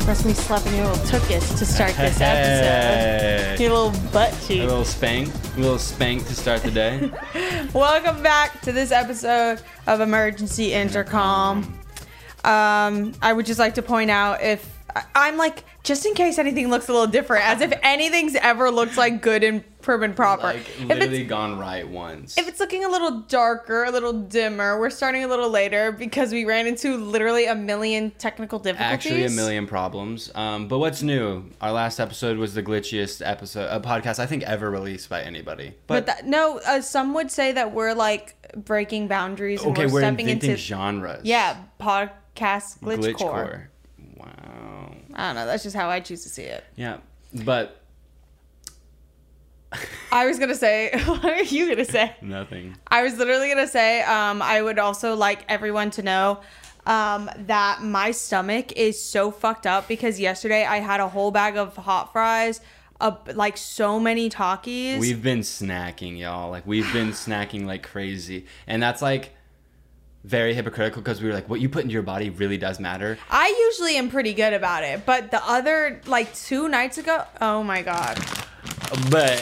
That's me slapping your little tuchus to start this episode. Your little butt cheek. A little spank to start the day. Welcome back to this episode of Emergency Intercom. I would just like to point out if I'm like, just in case anything looks a little different, as if anything's ever looked like good and prim and proper. Like literally gone right once. If it's looking a little darker, a little dimmer, we're starting a little later because we ran into literally a million technical difficulties. Actually, a million problems. But what's new? Our last episode was the glitchiest podcast I think ever released by anybody. But some would say that we're like breaking boundaries. And okay, we're stepping inventing into genres. Yeah, podcast glitchcore. Glitchcore. Wow. I don't know. That's just how I choose to see it. Yeah, but I was gonna say, what are you gonna say? Nothing. I was literally gonna say, I would also like everyone to know that my stomach is so fucked up because yesterday I had a whole bag of hot fries, like so many Takis. We've been snacking, y'all. Like we've been snacking like crazy, and that's like very hypocritical because we were like, what you put into your body really does matter. I usually am pretty good about it, but the other like 2 nights ago, oh my god. But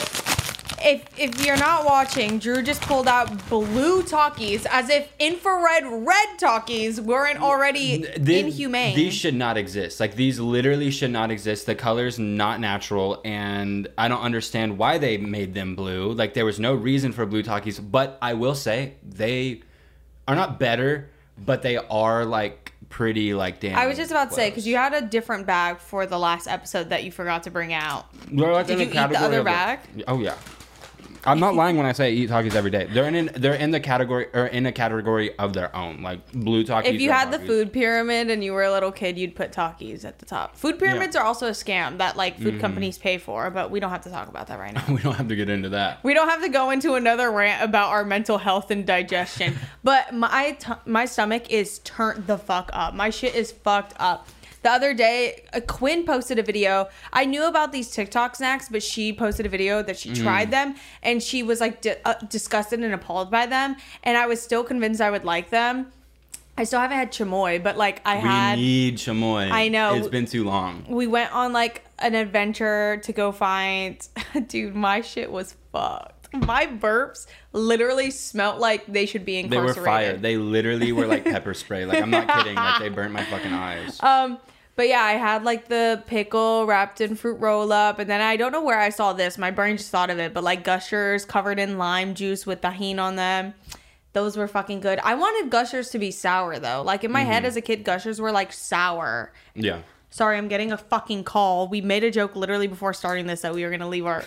if you're not watching, Drew just pulled out blue Takis as if infrared red Takis weren't already inhumane. These should not exist. Like these literally should not exist. The color's not natural, and I don't understand why they made them blue. Like there was no reason for blue Takis, but I will say they are not better, but they are like pretty like damn. I was just about to say, close. because you had a different bag for the last episode that you forgot to bring out. Like Did you eat the other bag? Oh yeah. I'm not lying when I say I eat Takis every day. They're in the category or in a category of their own, like blue Takis. If you had the food pyramid and you were a little kid, you'd put Takis at the top. Food pyramids are also a scam that like food companies pay for, but we don't have to talk about that right now. We don't have to get into that. We don't have to go into another rant about our mental health and digestion. But my stomach is turned the fuck up. My shit is fucked up. The other day, Quinn posted a video. I knew about these TikTok snacks, but she posted a video that she tried them, and she was like disgusted and appalled by them. And I was still convinced I would like them. I still haven't had chamoy, but like We need chamoy. I know. It's been too long. We went on like an adventure to go find. Dude, my shit was fucked. My burps literally smelt like they should be incarcerated. They were fire. They literally were like pepper spray. Like I'm not kidding. Like they burnt my fucking eyes. But yeah, I had like the pickle wrapped in fruit roll up, and then I don't know where I saw this. My brain just thought of it, but like Gushers covered in lime juice with tahini on them. Those were fucking good. I wanted Gushers to be sour though. Like in my head as a kid, Gushers were like sour. Yeah. Sorry, I'm getting a fucking call. We made a joke literally before starting this that we were going to leave our,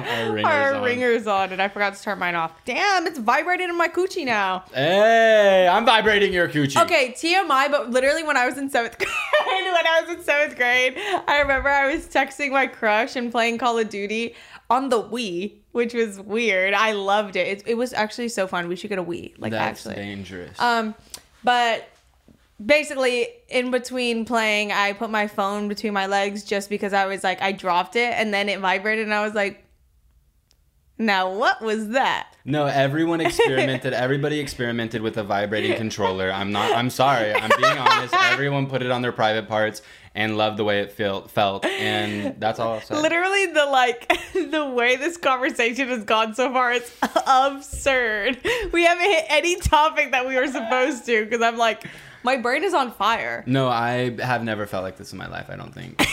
ringers on, and I forgot to turn mine off. Damn, it's vibrating in my coochie now. Hey, I'm vibrating your coochie. Okay, TMI, but literally when I was in 7th grade, I remember I was texting my crush and playing Call of Duty on the Wii, which was weird. I loved it. It was actually so fun. We should get a Wii. Like, that's actually dangerous. But basically, in between playing, I put my phone between my legs just because I was like, I dropped it and then it vibrated and I was like, now what was that? No, everybody experimented with a vibrating controller. I'm sorry. I'm being honest. Everyone put it on their private parts and loved the way it felt. And that's all I'll say. Literally the way this conversation has gone so far, it's absurd. We haven't hit any topic that we were supposed to because I'm like, my brain is on fire. No, I have never felt like this in my life, I don't think.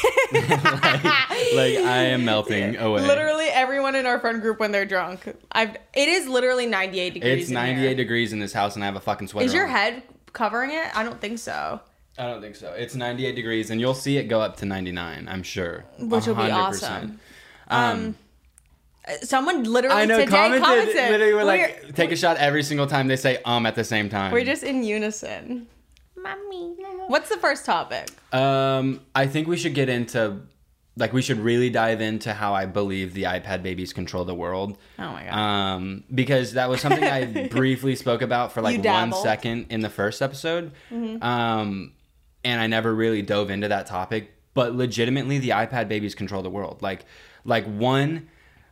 like I am melting away. Literally everyone in our friend group when they're drunk. It is literally 98 degrees. It's 98 degrees in this house and I have a fucking sweater on. Is your on. head covering it? I don't think so. I don't think so. It's 98 degrees and you'll see it go up to 99, I'm sure. Which will be 100%. awesome. Someone literally I know, today commented. Literally we're like, take a shot every single time they say at the same time. We're just in unison. Mommy. What's the first topic? I think we should get into, like, we should really dive into how I believe the iPad babies control the world. Oh my God. Because that was something I briefly spoke about for like 1 second in the first episode. Mm-hmm. And I never really dove into that topic. But legitimately, the iPad babies control the world. Like one,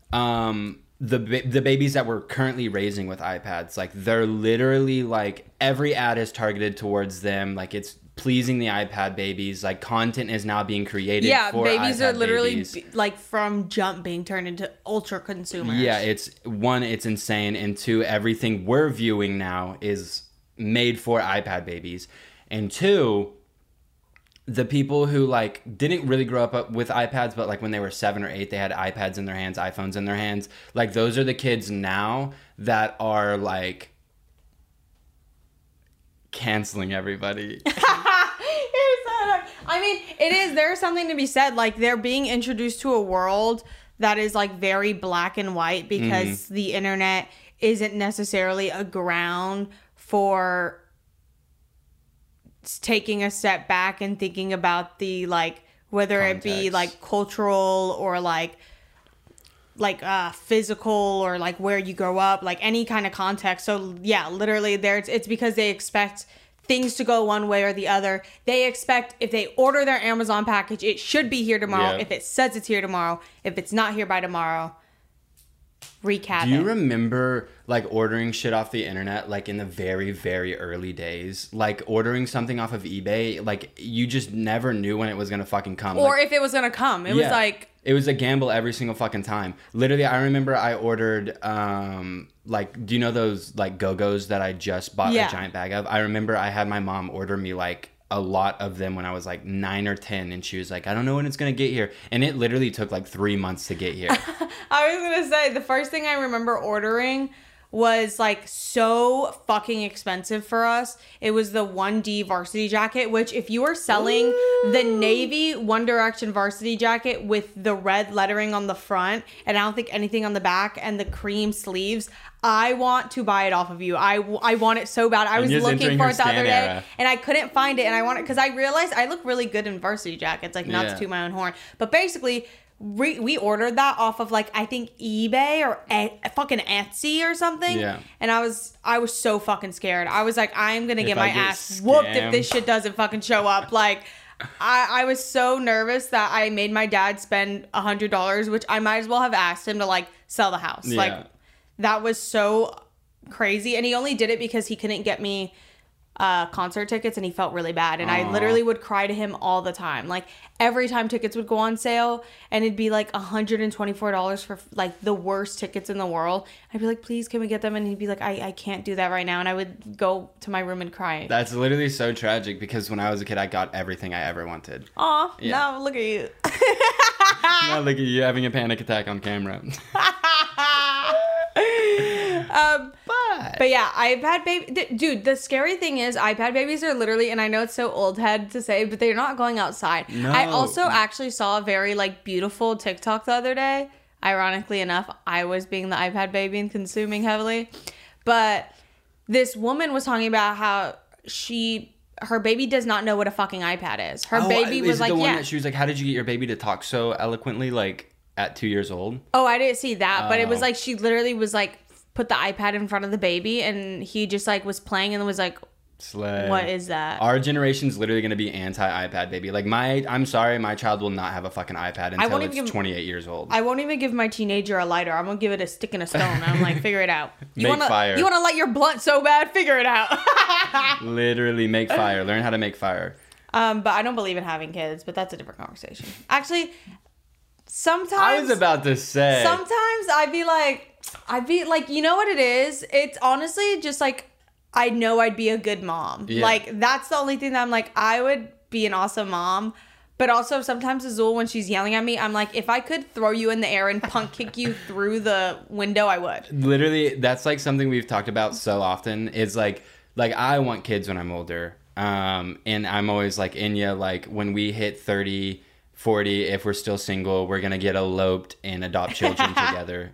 the babies that we're currently raising with iPads, like they're literally like every ad is targeted towards them. Like it's pleasing the iPad babies. Like, content is now being created for babies iPad are literally babies. like from jump being turned into ultra consumers. Yeah, it's one, it's insane, and two, everything we're viewing now is made for iPad babies, and two, the people who like didn't really grow up with iPads, but like when they were 7 or 8, they had iPads in their hands, iPhones in their hands. Like, those are the kids now that are like canceling everybody. I mean, it is. There's something to be said. Like, they're being introduced to a world that is like very black and white because the internet isn't necessarily a ground for taking a step back and thinking about the like whether Context. it be like cultural or like physical or like where you grow up, like any kind of context. So yeah, literally it's because they expect things to go one way or the other. They expect if they order their Amazon package, it should be here tomorrow. Yeah. If it says it's here tomorrow, if it's not here by tomorrow, recap Do you it. remember like ordering shit off the internet, like in the very, very early days? Like ordering something off of eBay, like you just never knew when it was gonna fucking come. Or like, if it was gonna come. It was like... It was a gamble every single fucking time. Literally, I remember I ordered, like, do you know those, like, Go-Go's that I just bought a giant bag of? I remember I had my mom order me, like, a lot of them when I was, like, 9 or 10. And she was like, I don't know when it's going to get here. And it literally took, like, 3 months to get here. I was gonna say, the first thing I remember ordering was like so fucking expensive for us. It was the 1D varsity jacket, which if you are selling the navy One Direction varsity jacket with the red lettering on the front, and I don't think anything on the back, and the cream sleeves, I want to buy it off of you. I want it so bad. I was looking for it the other day and I couldn't find it, and I want it because I realized I look really good in varsity jackets, like not to toot my own horn, but basically we ordered that off of like I think eBay or fucking Etsy or something. Yeah. And I was so fucking scared. I was like, I'm gonna get my ass whooped if this shit doesn't fucking show up. Like, I was so nervous that I made my dad spend $100, which I might as well have asked him to like sell the house. Yeah. Like, that was so crazy, and he only did it because he couldn't get me concert tickets, and he felt really bad, and I literally would cry to him all the time. Like, every time tickets would go on sale and it'd be like $124 for like the worst tickets in the world, I'd be like, please, can we get them? And he'd be like, I can't do that right now, and I would go to my room and cry. That's literally so tragic because when I was a kid, I got everything I ever wanted. Aw, now look at you. Now look at you having a panic attack on camera. But yeah, iPad baby, dude, the scary thing is iPad babies are literally, and I know it's so old head to say, but they're not going outside. No. I also actually saw a very like beautiful TikTok the other day. Ironically enough, I was being the iPad baby and consuming heavily, but this woman was talking about how her baby does not know what a fucking iPad is. Her baby was like, the one that she was like, how did you get your baby to talk so eloquently, like at 2 years old? Oh, I didn't see that, but it was like she literally was like put the iPad in front of the baby, and he just like was playing and was like, Slay. what is that? Our generation's literally going to be anti-iPad baby. Like I'm sorry, my child will not have a fucking iPad until it's 28 years old. I won't even give my teenager a lighter. I'm gonna give it a stick and a stone. I'm like, figure it out. You Make fire. You wanna light your blunt so bad? Figure it out. Literally make fire. Learn how to make fire. But I don't believe in having kids. But that's a different conversation. Actually, sometimes I was about to say. Sometimes I'd be like, you know what it is? It's honestly just like, I know I'd be a good mom. Yeah. Like, that's the only thing that I'm like, I would be an awesome mom. But also sometimes Azul, when she's yelling at me, I'm like, if I could throw you in the air and punk kick you through the window, I would. Literally, that's like something we've talked about so often. Is like I want kids when I'm older. And I'm always like, Inya, like when we hit 30, 40, if we're still single, we're going to get eloped and adopt children together.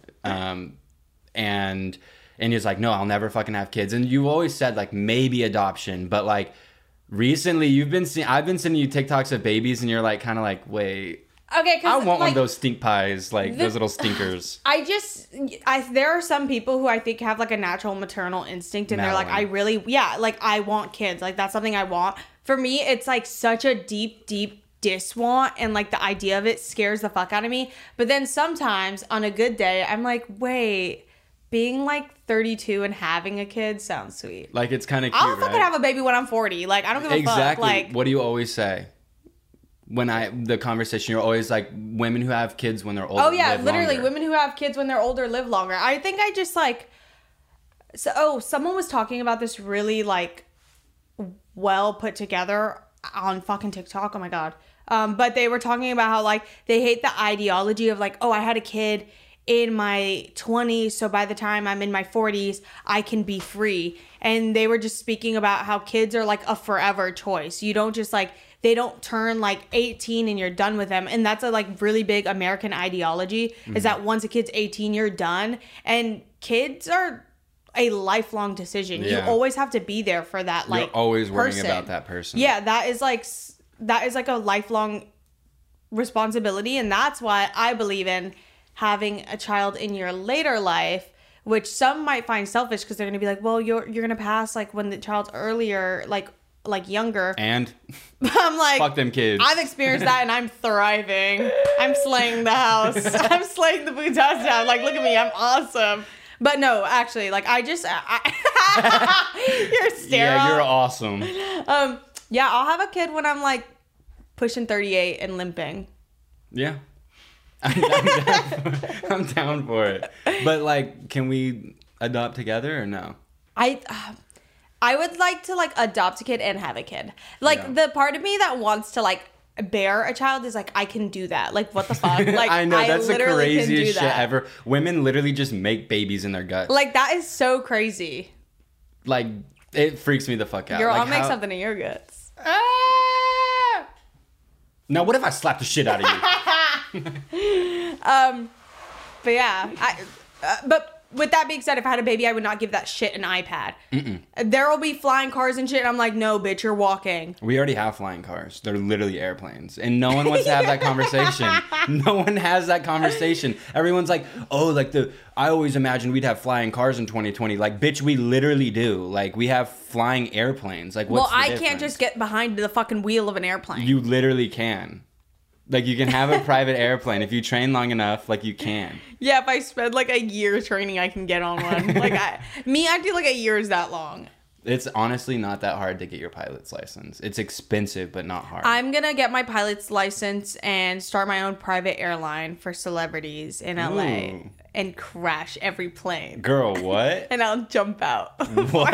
And he's like, no, I'll never fucking have kids. And you've always said like maybe adoption, but like recently I've been sending you TikToks of babies, and you're like kind of like, wait, okay, I want one of those stink pies, like those little stinkers. There are some people who I think have like a natural maternal instinct, and Madeline. they're like, like I want kids, like that's something I want. For me, it's like such a deep diswant, and like the idea of it scares the fuck out of me. But then sometimes on a good day, I'm like, wait, being like 32 and having a kid sounds sweet. Like, it's kind of cute, I'll fucking have a baby when I'm 40. Like, I don't give a fuck. Like, what do you always say? When the conversation, you're always like, women who have kids when they're older. Oh yeah, live literally, longer. women who have kids when they're older live longer. I think I just like. So, someone was talking about this really like well put together on fucking TikTok. Oh my god. But they were talking about how like they hate the ideology of like, oh, I had a kid in my 20s, so by the time I'm in my 40s, I can be free. And they were just speaking about how kids are like a forever choice. You don't just like, they don't turn like 18 and you're done with them. And that's a like really big American ideology, is that once a kid's 18, you're done. And kids are a lifelong decision. Yeah. You always have to be there for that like You're always worrying person. about that person. Yeah, that is like a lifelong responsibility. And that's why I believe in having a child in your later life, which some might find selfish because they're gonna be like, well, you're gonna pass like when the child's earlier, like younger. And I'm like, fuck them kids. I've experienced that and I'm thriving. I'm slaying the house. I'm slaying the boots house down. Like, look at me, I'm awesome. But no, actually, like you're sterile. Yeah, you're awesome. Yeah, I'll have a kid when I'm like pushing 38 and limping. Yeah. I'm down for it. But like, can we adopt together or no? I would like to like adopt a kid and have a kid. Like the part of me that wants to like bear a child is like, I can do that. Like, what the fuck? Like, I know, that's the literally can do craziest shit that. ever. Women literally just make babies in their guts. Like, that is so crazy. Like, it freaks me the fuck out. Girl, like, I'll make something in your guts. Now, what if I slap the shit out of you? But yeah, but with that being said, if I had a baby, I would not give that shit an iPad. There will be flying cars and shit, and I'm like, no, bitch, you're walking. We already have flying cars. They're literally airplanes. And no one wants to have that conversation. No one has that conversation. Everyone's like, oh, like I always imagined we'd have flying cars in 2020. Like, bitch, we literally do. Like, we have flying airplanes. Like, what's the I difference? can't just get behind the fucking wheel of an airplane. You literally can. Like, you can have a private airplane. If you train long enough, like, you can. Yeah, if I spend like a year training, I can get on one. Like, I feel like a year is that long. It's honestly not that hard to get your pilot's license. It's expensive, but not hard. I'm going to get my pilot's license and start my own private airline for celebrities in LA. Ooh. And crash every plane. Girl, what? And I'll jump out. What?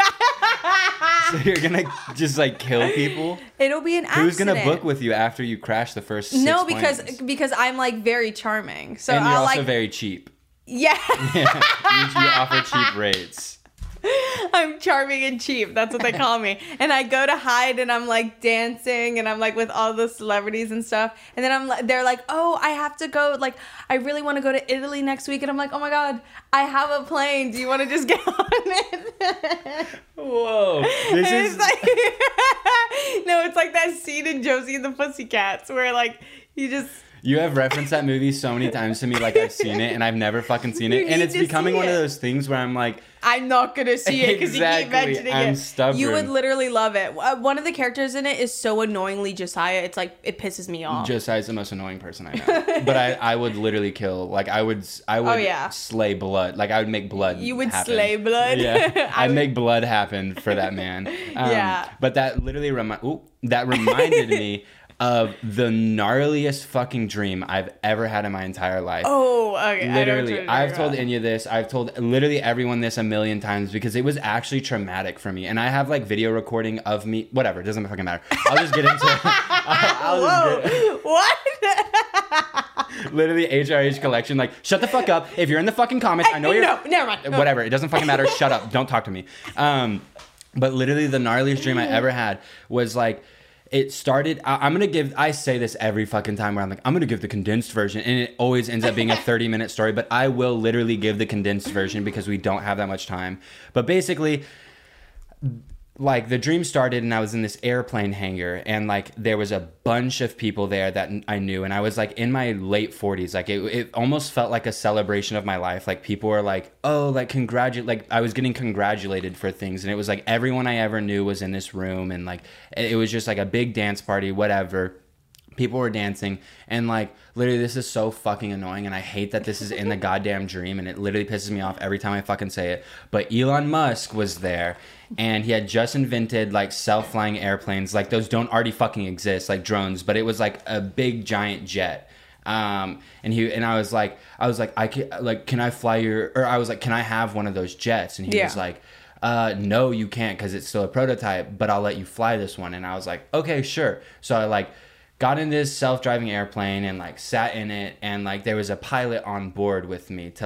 So you're gonna just like kill people? It'll be an accident. Who's gonna book with you after you crash the first 6 No, planes? because I'm like very charming. So and you're I'll also like very cheap. yeah. You offer cheap rates. I'm charming and cheap. That's what they call me. And I go to hide and I'm like dancing and I'm like with all the celebrities and stuff. And then they're like, oh, I have to go. Like, I really want to go to Italy next week. And I'm like, oh my God, I have a plane. Do you want to just get on it? Whoa. This is like, no, it's like that scene in Josie and the Pussycats where like you just. You have referenced that movie so many times to me, like I've seen it, and I've never fucking seen it. You And need it's to becoming see one of it. those things where I'm like, I'm not gonna see it because you keep Exactly. mentioning I'm it. stubborn. You would literally love it. One of the characters in it is so annoyingly Josiah. It's like it pisses me off. Josiah's the most annoying person I know. But I would literally kill. Like I would yeah. slay blood. Like I would make blood. You would happen. slay blood? Yeah, I'd make blood happen for that man. Yeah. But that literally reminded me of the gnarliest fucking dream I've ever had in my entire life. Oh, okay. Literally, I've told Enya this. I've told literally everyone this a million times because it was actually traumatic for me. And I have like video recording of me. Whatever, it doesn't fucking matter. I'll just get into it. What? Literally HRH collection. Like, shut the fuck up. If you're in the fucking comments, I know you're. No, never mind. Whatever, it doesn't fucking matter. Shut up. Don't talk to me. But literally, the gnarliest dream I ever had was like. It started, I say this every fucking time where I'm like, I'm going to give the condensed version. And it always ends up being a 30-minute story. But I will literally give the condensed version because we don't have that much time. But basically, like the dream started and I was in this airplane hangar. And like there was a bunch of people there that I knew. And I was like in my late 40s. Like it almost felt like a celebration of my life. Like people were like, oh, like like I was getting congratulated for things. And it was like everyone I ever knew was in this room. And like it was just like a big dance party, whatever. People were dancing, and like literally this is so fucking annoying, and I hate that this is in the goddamn dream, and it literally pisses me off every time I fucking say it. But Elon Musk was there, and he had just invented like self-flying airplanes. Like those don't already fucking exist, like drones, but it was like a big giant jet. And I was like can I fly your, or I was like, can I have one of those jets? And he was like, no, you can't, because it's still a prototype, but I'll let you fly this one. And I was like, okay, sure. So I like got in this self-driving airplane and like sat in it, and like there was a pilot on board with me to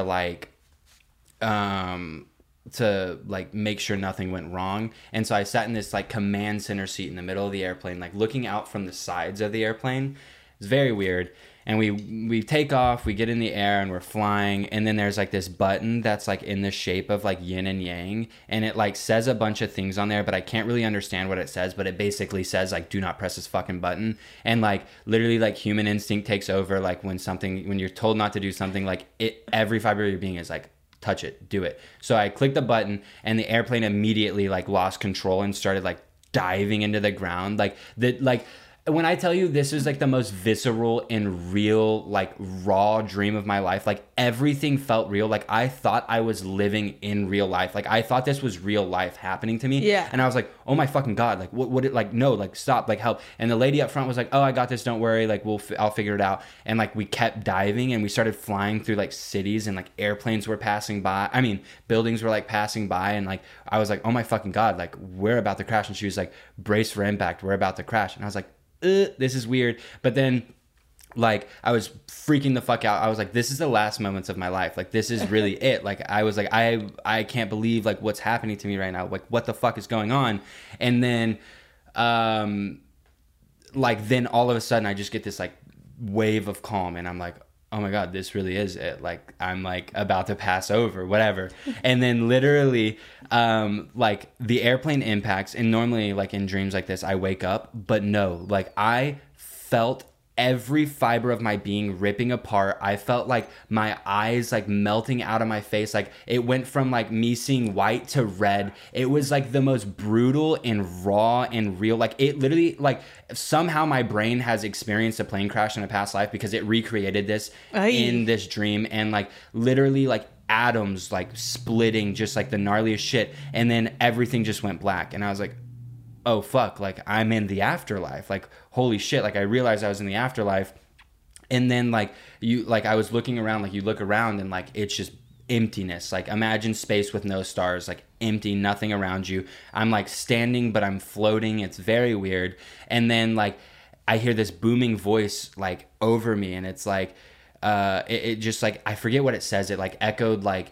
make sure nothing went wrong. And so I sat in this like command center seat in the middle of the airplane, like looking out from the sides of the airplane. It's very weird. And we take off, we get in the air, and we're flying. And then there's like this button that's like in the shape of like yin and yang. And it like says a bunch of things on there, but I can't really understand what it says. But it basically says like, do not press this fucking button. And like literally like human instinct takes over. Like when you're told not to do something, like every fiber of your being is like, touch it, do it. So I clicked the button, and the airplane immediately like lost control and started like diving into the ground. When I tell you this is like the most visceral and real, like raw dream of my life, like everything felt real. Like I thought I was living in real life. Like I thought this was real life happening to me. Yeah. And I was like, oh my fucking God, like no, like stop, like help. And the lady up front was like, oh, I got this, don't worry. Like I'll figure it out. And like we kept diving, and we started flying through like cities, and like airplanes were passing by. I mean, buildings were like passing by, and like I was like, oh my fucking God, like we're about to crash. And she was like, brace for impact, we're about to crash. And I was like, this is weird. But then like I was freaking the fuck out. I was like, this is the last moments of my life. Like this is really it. Like I was like, I can't believe like what's happening to me right now. Like what the fuck is going on? And then then all of a sudden I just get this like wave of calm, and I'm like, oh my God, this really is it. Like I'm like about to pass over, whatever. And then literally like the airplane impacts, and normally like in dreams like this I wake up, but no, like I felt every fiber of my being ripping apart. I felt like my eyes like melting out of my face. Like it went from like me seeing white to red. It was like the most brutal and raw and real. Like it literally, like somehow my brain has experienced a plane crash in a past life, because it recreated this in this dream. And like literally like atoms like splitting, just like the gnarliest shit. And then everything just went black. And I was like, oh fuck, like I'm in the afterlife. Like holy shit, like I realized I was in the afterlife. And then like I was looking around, like you look around and like it's just emptiness. Like imagine space with no stars, like empty, nothing around you. I'm like standing, but I'm floating. It's very weird. And then like I hear this booming voice like over me, and it's like it just like, I forget what it says. It like echoed like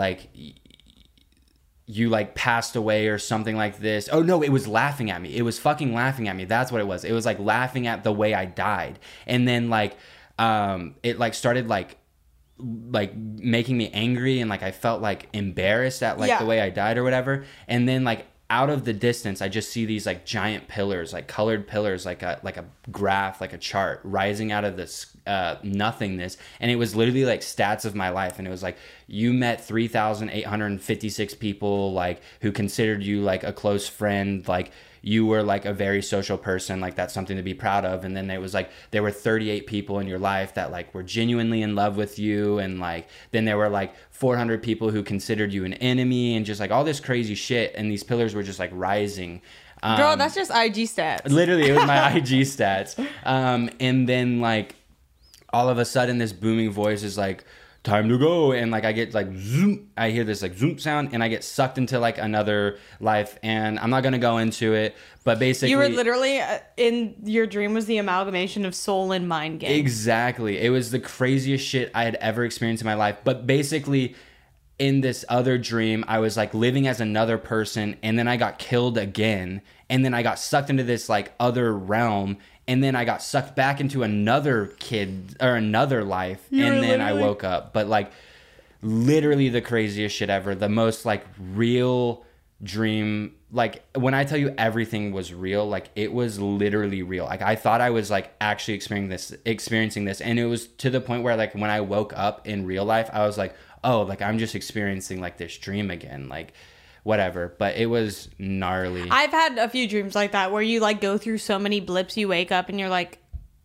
you like passed away or something like this. Oh no, it was laughing at me. It was fucking laughing at me. That's what it was. It was like laughing at the way I died. And then like it like started like making me angry, and like I felt like embarrassed at like the way I died or whatever. And then like out of the distance I just see these like giant pillars, like colored pillars, like a graph, like a chart rising out of this nothingness. And it was literally like stats of my life, and it was like, you met 3,856 people like who considered you like a close friend, like you were like a very social person, like that's something to be proud of. And then it was like there were 38 people in your life that like were genuinely in love with you, and like then there were like 400 people who considered you an enemy, and just like all this crazy shit. And these pillars were just like rising. Girl, that's just IG stats. Literally, it was my IG stats. And then like all of a sudden this booming voice is like, time to go. And like I get like zoom, I hear this like zoom sound, and I get sucked into like another life. And I'm not gonna go into it, but basically you were literally in your dream was the amalgamation of soul and mind game. Exactly. It was the craziest shit I had ever experienced in my life. But basically in this other dream I was like living as another person, and then I got killed again, and then I got sucked into this like other realm. And then I got sucked back into another kid or another life. And then I woke up. But like literally the craziest shit ever. The most like real dream. Like when I tell you everything was real, like it was literally real. Like I thought I was like actually experiencing this. And it was to the point where like when I woke up in real life, I was like, oh, like I'm just experiencing like this dream again. Like whatever, but it was gnarly. I've had a few dreams like that where you like go through so many blips, you wake up and you're like,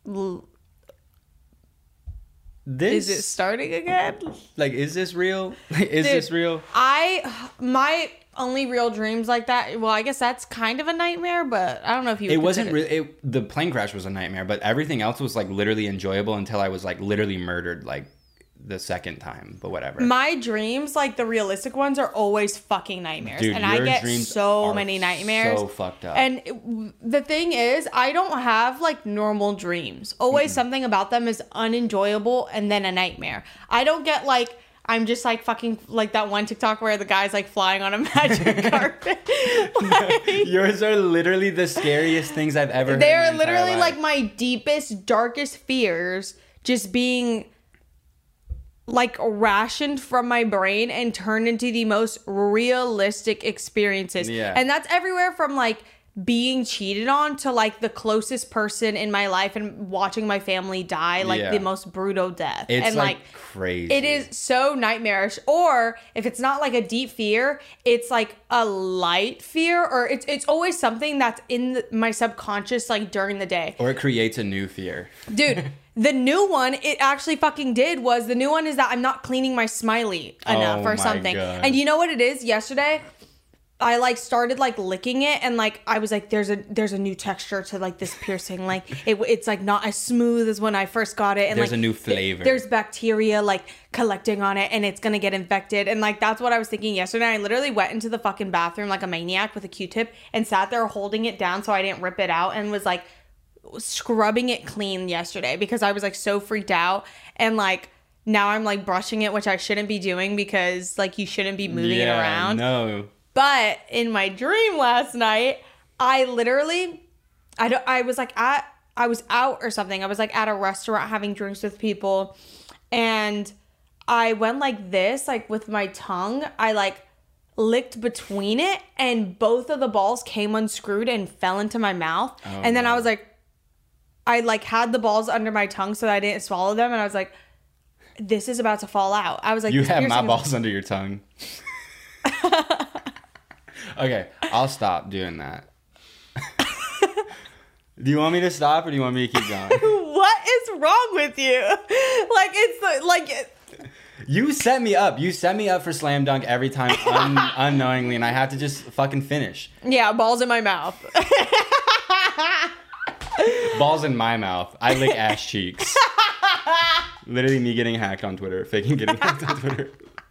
Is it starting again? Like, is this real? Is this real? My only real dreams like that. Well, I guess that's kind of a nightmare, but I don't know if you. It wasn't really. The plane crash was a nightmare, but everything else was like literally enjoyable until I was like literally murdered like the second time. But whatever. My dreams, like the realistic ones, are always fucking nightmares, Dude, and I get so many nightmares. So fucked up. And the thing is, I don't have like normal dreams. Always something about them is unenjoyable, and then a nightmare. I don't get like. I'm just like fucking like that one TikTok where the guy's like flying on a magic carpet. Like, yours are literally the scariest things I've ever heard. They're literally like my deepest, darkest fears just being like rationed from my brain and turned into the most realistic experiences. Yeah. And that's everywhere from like being cheated on to like the closest person in my life and watching my family die like the most brutal death. It's and like crazy. It is so nightmarish. Or if it's not like a deep fear, it's like a light fear, or it's always something that's in my subconscious like during the day. Or it creates a new fear. Dude, the new one it actually fucking did was the new one is that I'm not cleaning my smiley enough or something. God. And you know what it is? Yesterday I like started like licking it and like I was like there's a new texture to like this piercing, like it's like not as smooth as when I first got it, and there's like a new flavor. There's bacteria like collecting on it and it's gonna get infected, and like that's what I was thinking yesterday. I literally went into the fucking bathroom like a maniac with a Q-tip and sat there holding it down so I didn't rip it out, and was like scrubbing it clean yesterday because I was like so freaked out. And like now I'm like brushing it, which I shouldn't be doing because like you shouldn't be moving it around. No. But in my dream last night, I literally, I was out or something. I was like at a restaurant having drinks with people, and I went like this, like with my tongue. I like licked between it, and both of the balls came unscrewed and fell into my mouth. Oh, and then I was like, I like had the balls under my tongue so that I didn't swallow them, and I was like, this is about to fall out. I was like, you have my balls under your tongue. Okay, I'll stop doing that. Do you want me to stop or do you want me to keep going? What is wrong with you? Like, it's like... You set me up. You set me up for slam dunk every time unknowingly, and I had to just fucking finish. Yeah, balls in my mouth. Balls in my mouth. I lick ass cheeks. Literally me getting hacked on Twitter. Faking getting hacked on Twitter.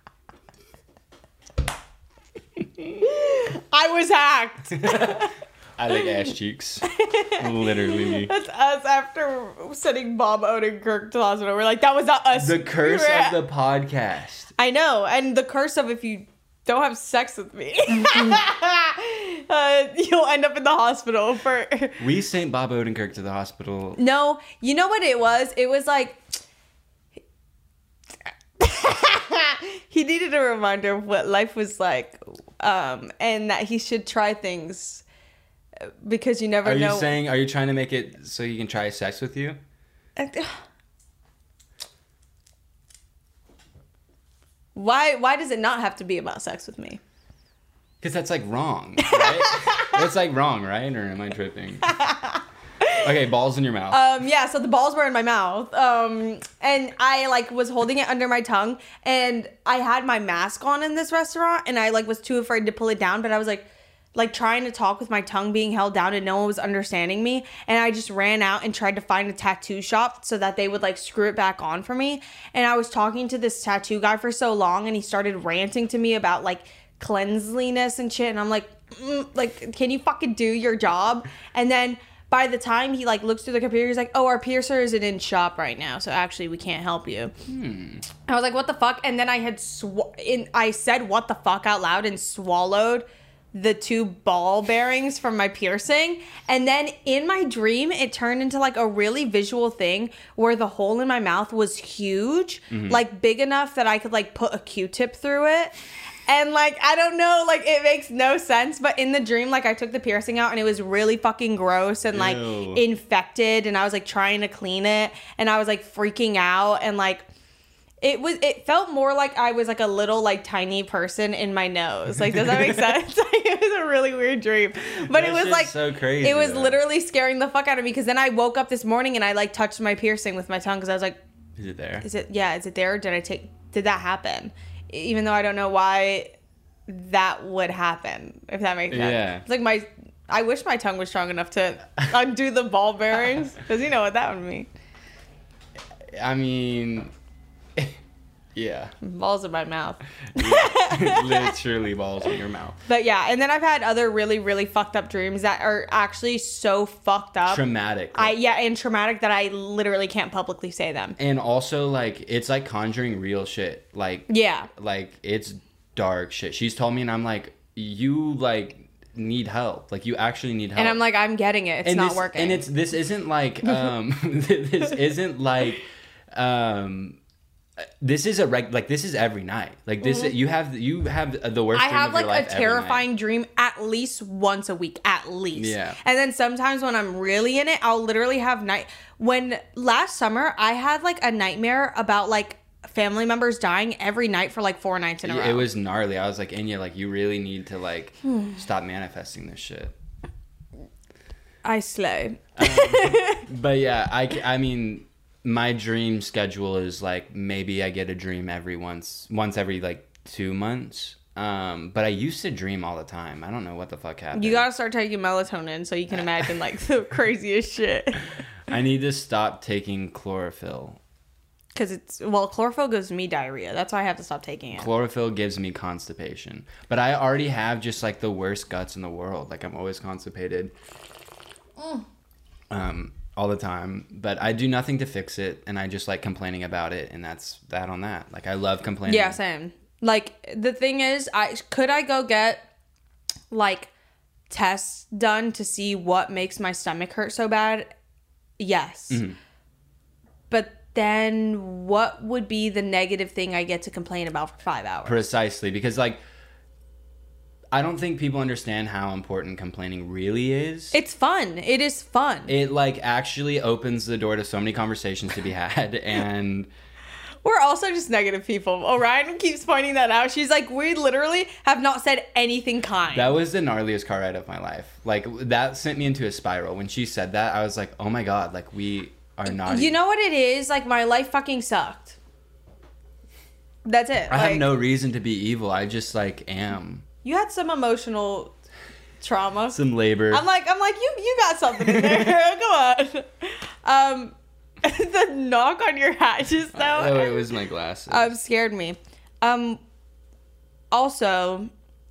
I was hacked. I like ass cheeks. Literally. That's us after sending Bob Odenkirk to the hospital. We're like, that was not us. The curse of the podcast. I know. And the curse of if you don't have sex with me, you'll end up in the hospital for... We sent Bob Odenkirk to the hospital. No, you know what it was? It was like... He needed a reminder of what life was like, and that he should try things because you never know. Are you trying to make it so he can try sex with you? Why does it not have to be about sex with me? Because that's like wrong, right? That's like wrong, right? Or am I tripping? Okay, balls in your mouth. Yeah, so the balls were in my mouth. And I like was holding it under my tongue, and I had my mask on in this restaurant, and I like was too afraid to pull it down, but I was like trying to talk with my tongue being held down and no one was understanding me. And I just ran out and tried to find a tattoo shop so that they would like screw it back on for me. And I was talking to this tattoo guy for so long, and he started ranting to me about like cleanliness and shit. And I'm like, like, can you fucking do your job? And then by the time he like looks through the computer, he's like, oh, our piercer isn't in shop right now, so actually we can't help you. I was like, what the fuck? And then I had I said what the fuck out loud and swallowed the 2 ball bearings from my piercing. And then in my dream, it turned into like a really visual thing where the hole in my mouth was huge, like big enough that I could like put a Q-tip through it. And like, I don't know, like it makes no sense. But in the dream, like I took the piercing out and it was really fucking gross and like infected. And I was like trying to clean it and I was like freaking out. And like, It felt more like I was like a little like tiny person in my nose. Like, does that make sense? Like, it was a really weird dream, but That it was shit's like so crazy, It was though. literally scaring the fuck out of me because then I woke up this morning and I like touched my piercing with my tongue because I was like, Is it there? is it there? Did that happen? Even though I don't know why that would happen, if that makes sense. Yeah. It's like I wish my tongue was strong enough to undo the ball bearings because you know what that would mean. I mean, yeah. Balls in my mouth. Literally balls in your mouth. But yeah, and then I've had other really, really fucked up dreams that are actually so fucked up. Traumatic. And traumatic that I literally can't publicly say them. And also, like, it's like conjuring real shit. Like, Yeah. like, it's dark shit. She's told me, and I'm like, you, like, need help. Like, you actually need help. And I'm like, I'm getting it. It's not working. And this isn't like, this isn't like, this is this is every night. Like, this, you have the worst I dream have of your like life a every night. terrifying dream at least once a week, at least. Yeah. And then sometimes when I'm really in it, I'll literally have when last summer I had like a nightmare about like family members dying every night for like 4 nights in a row. It was gnarly. I was like, Enya, like, you really need to like stop manifesting this shit. I slay. But yeah, I mean, my dream schedule is like maybe I get a dream once every like 2 months. But I used to dream all the time. I don't know what the fuck happened. You gotta start taking melatonin so you can imagine like the craziest shit. I need to stop taking chlorophyll. Because chlorophyll gives me diarrhea. That's why I have to stop taking it. Chlorophyll gives me constipation. But I already have just like the worst guts in the world. Like, I'm always constipated. All the time. But I do nothing to fix it, and I just like complaining about it, and that's that on that. Like, I love complaining. Yeah, same. Like, the thing is, could I go get like tests done to see what makes my stomach hurt so bad? Yes. Mm-hmm. But then what would be the negative thing I get to complain about for 5 hours? Precisely, because like, I don't think people understand how important complaining really is. It's fun. It is fun. It like actually opens the door to so many conversations to be had, and We're also just negative people. Orion keeps pointing that out. She's like, we literally have not said anything kind. that was the gnarliest car ride of my life. Like, that sent me into a spiral. When she said that, I was like, oh my god, like, we are not. You know what it is? Like, my life fucking sucked. That's it. I have no reason to be evil. I just like am. You had some emotional trauma. Some labor. I'm like, you got something in there. Go on. The knock on your hat just now. Oh, it was my glasses. Scared me. Also,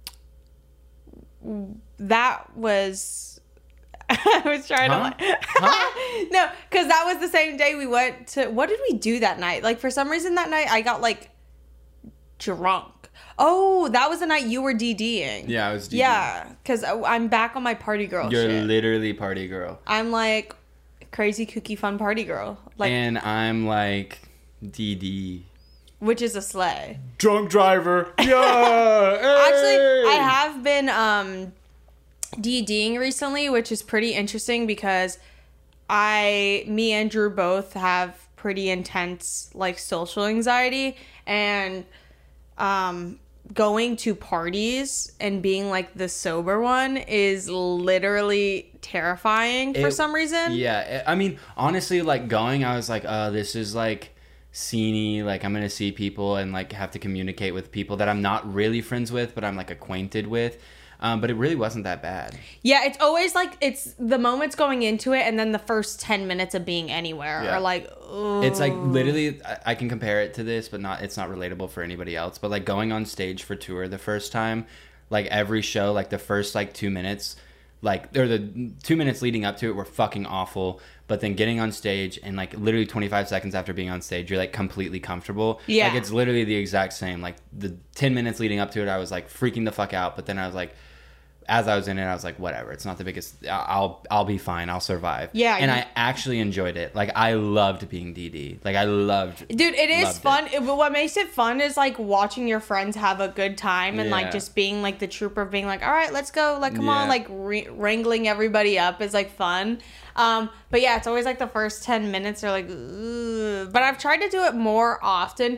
that was. I was trying to like. No, because that was the same day we went to. What did we do that night? Like, for some reason that night I got like drunk. Oh, that was the night you were DDing. Yeah, I was DDing. Yeah, because I'm back on my party girl You're shit. literally party girl. I'm like crazy kooky fun party girl. Like, And I'm like DD. which is a sleigh. Drunk driver. Yeah. Actually, I have been DDing recently, which is pretty interesting because me and Drew both have pretty intense like social anxiety, and going to parties and being like the sober one is literally terrifying for some reason. Yeah, I mean, honestly, like going, I was like, oh, this is like sceney. Like, I'm gonna see people and like have to communicate with people that I'm not really friends with, but I'm like acquainted with. But it really wasn't that bad. Yeah, it's always like it's the moments going into it, and then the first 10 minutes of being anywhere are like, ugh. It's like literally, I can compare it to this, but it's not relatable for anybody else. But like going on stage for tour the first time, like every show, like the first like 2 minutes, like or the 2 minutes leading up to it were fucking awful. But then getting on stage and like literally 25 seconds after being on stage, you're like completely comfortable. Yeah. Like it's literally the exact same. Like the 10 minutes leading up to it, I was like freaking the fuck out. But then I was like, as I was in it, I was like, whatever. It's not the biggest. I'll be fine. I'll survive. Yeah. And I actually enjoyed it. Like, I loved being DD. Like, I loved. Dude, it is fun. It. But what makes it fun is like watching your friends have a good time and like Yeah. just being like the trooper, being like, all right, let's go. Like, come on. Yeah. Like wrangling everybody up is like fun. But yeah, it's always like the first 10 minutes are like, ugh. But I've tried to do it more often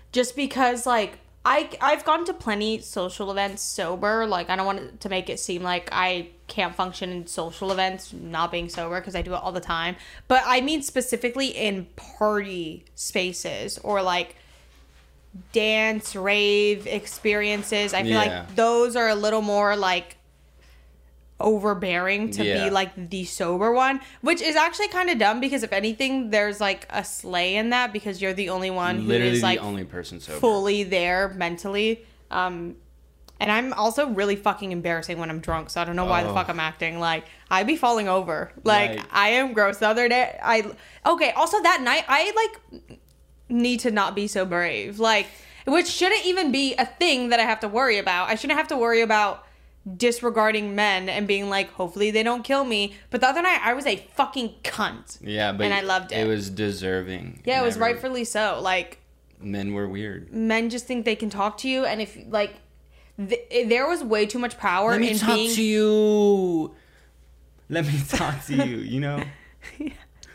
just because like I've gone to plenty social events sober. Like I don't want it to make it seem like I can't function in social events not being sober, because I do it all the time. But I mean specifically in party spaces or like dance rave experiences. I feel like those are a little more like overbearing to be like the sober one, which is actually kind of dumb, because if anything there's like a slay in that, because you're the only one who is like the only person sober, fully there mentally. And I'm also really fucking embarrassing when I'm drunk, so I don't know why the fuck I'm acting like I'd be falling over. Like I am gross. The other day also that night I like need to not be so brave, like, which shouldn't even be a thing that I have to worry about. I shouldn't have to worry about disregarding men and being like, hopefully they don't kill me. But the other night I was a fucking cunt. Yeah, but and I loved it. It was deserving. Yeah, it was rightfully so. Like, men were weird. Men just think they can talk to you, and if like there was way too much power in being. Let me talk to you. Let me talk to you. You know. Yes.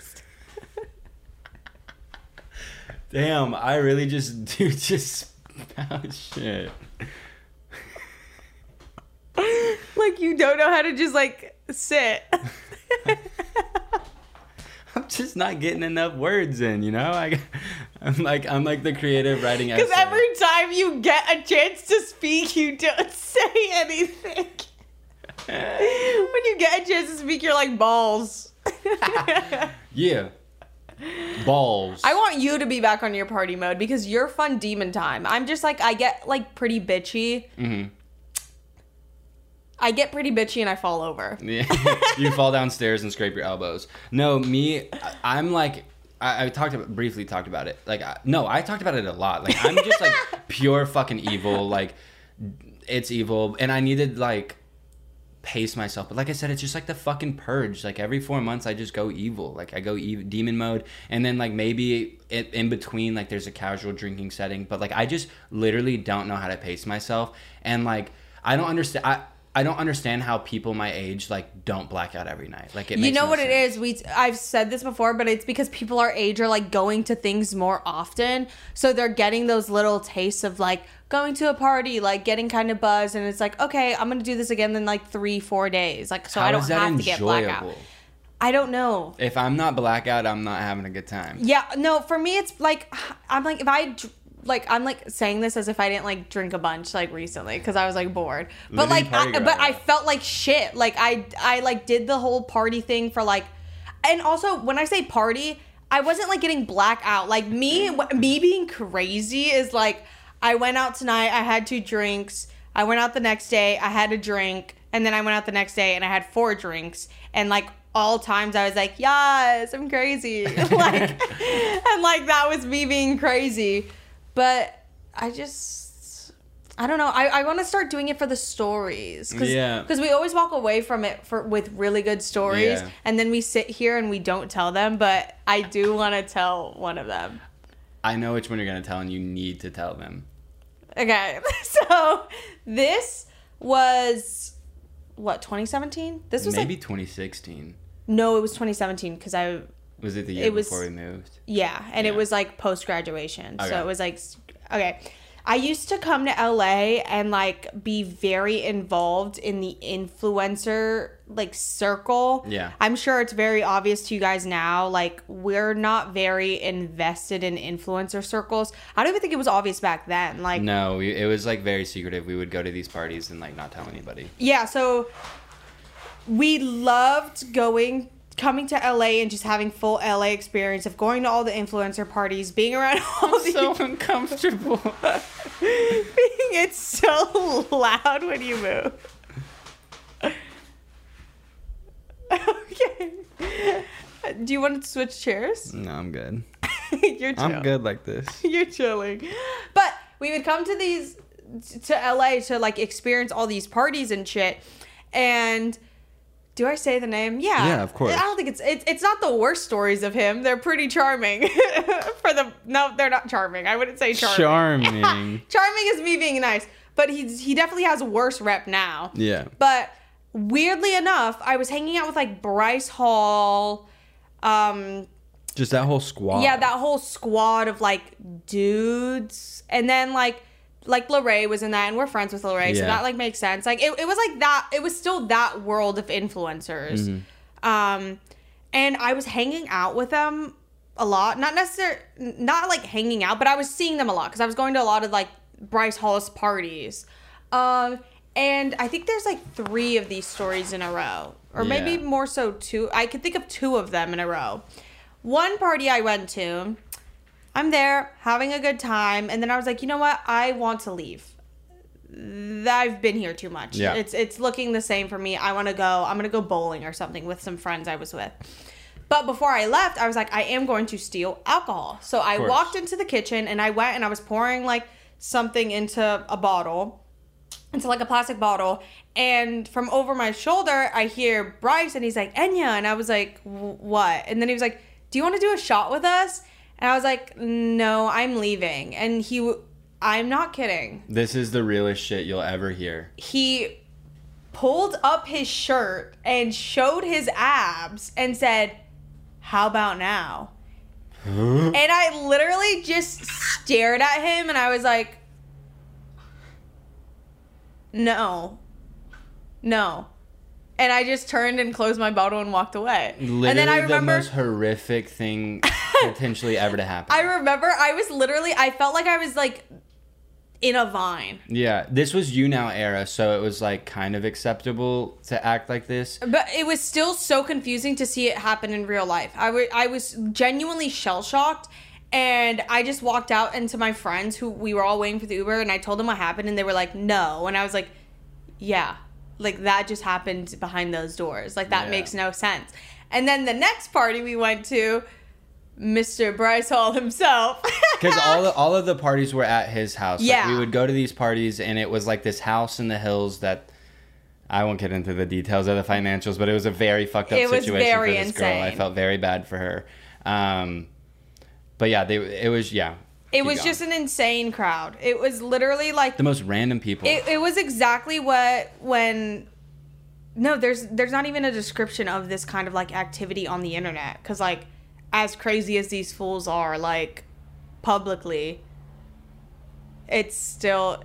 Damn, I really just spout shit. Like you don't know how to just like sit. I'm just not getting enough words in, you know? I'm like the creative writing essay. Because every time you get a chance to speak, you don't say anything. When you get a chance to speak, you're like balls. Yeah. Balls. I want you to be back on your party mode, because you're fun demon time. I'm just like, I get like pretty bitchy. Mm-hmm. I get pretty bitchy and I fall over. Yeah. You fall downstairs and scrape your elbows. No, me, I'm like, I briefly talked about it. Like, I talked about it a lot. Like, I'm just like pure fucking evil. Like, it's evil. And I needed like pace myself. But like I said, it's just like the fucking purge. Like every 4 months I just go evil. Like I go demon mode. And then like maybe in between, like there's a casual drinking setting. But like I just literally don't know how to pace myself. And like, I don't understand. I don't understand how people my age like don't black out every night. Like it makes no what sense. It is? I've said this before, but it's because people our age are like going to things more often, so they're getting those little tastes of like going to a party, like getting kind of buzzed, and it's like, okay, I'm gonna do this again in like 3-4 days, like so how I don't have to get blackout. I don't know. If I'm not blackout, I'm not having a good time. Yeah, no, for me it's like I'm like if I. Like I'm like saying this as if I didn't like drink a bunch like recently because I was like bored, but like I felt like shit. Like I like did the whole party thing for like, and also when I say party, I wasn't like getting blackout. Like me being crazy is like I went out tonight, I had 2 drinks. I went out the next day, I had a drink, and then I went out the next day and I had 4 drinks, and like all times I was like, yes, I'm crazy, like, and like that was me being crazy. But I don't know. I want to start doing it for the stories. Because we always walk away from it with really good stories. Yeah. And then we sit here and we don't tell them. But I do want to tell one of them. I know which one you're going to tell, and you need to tell them. Okay. So this was, what, 2017? This was maybe 2016. No, it was 2017 because I... Was it the year before we moved? Yeah, and it was like post-graduation. Okay. So it was like, okay. I used to come to LA and like be very involved in the influencer like circle. Yeah. I'm sure it's very obvious to you guys now. Like we're not very invested in influencer circles. I don't even think it was obvious back then. Like no, it was like very secretive. We would go to these parties and like not tell anybody. Yeah, so we loved coming to LA and just having full LA experience of going to all the influencer parties, being around all I'm so uncomfortable. It's so loud when you move. Okay. Do you want to switch chairs? No, I'm good. You're chill. I'm good like this. You're chilling. But we would come to LA to like experience all these parties and shit. And do I say the name? Yeah. Yeah, of course. I don't think it's not the worst stories of him. They're pretty charming. No, they're not charming. I wouldn't say charming. Charming. Charming is me being nice. But he definitely has a worse rep now. Yeah. But weirdly enough, I was hanging out with like Bryce Hall, Just that whole squad. Yeah, that whole squad of like dudes, and then like Lorraine was in that, and we're friends with Lorraine, so Yeah. that like makes sense. Like it was like that. It was still that world of influencers, and I was hanging out with them a lot. Not like hanging out, but I was seeing them a lot because I was going to a lot of like Bryce Hall's parties. And I think there's like 3 of these stories in a row, or maybe Yeah. more so 2. I could think of 2 of them in a row. One party I went to, I'm there having a good time, and then I was like, you know what? I want to leave. I've been here too much. Yeah. It's looking the same for me. I want to go. I'm gonna go bowling or something with some friends I was with. But before I left, I was like, I am going to steal alcohol. So I course. walked into the kitchen and I went and I was pouring like something into a bottle, into like a plastic bottle. And from over my shoulder, I hear Bryce and he's like, Enya. And I was like, what? And then he was like, do you want to do a shot with us? And I was like, no, I'm leaving. And I'm not kidding. This is the realest shit you'll ever hear. He pulled up his shirt and showed his abs and said, how about now? And I literally just stared at him and I was like, no. And I just turned and closed my bottle and walked away. Literally and then I remember the most horrific thing potentially ever to happen. I remember I felt like I was like in a vine. Yeah, this was You Now era, so it was like kind of acceptable to act like this. But it was still so confusing to see it happen in real life. I was genuinely shell-shocked, and I just walked out into my friends who we were all waiting for the Uber, and I told them what happened, and they were like, no. And I was like, yeah, like that just happened behind those doors. Like that Yeah. makes no sense. And then the next party we went to, Mr. Bryce Hall himself. Because all of the parties were at his house. Like, Yeah. we would go to these parties, and it was like this house in the hills that I won't get into the details of the financials, but it was a very fucked up It was situation for very this girl. I insane. felt very bad for her. But yeah, it was It Keep was going. just an insane crowd. It was literally like the most random people. it was exactly there's not even a description of this kind of like activity on the internet, because like as crazy as these fools are like publicly, it's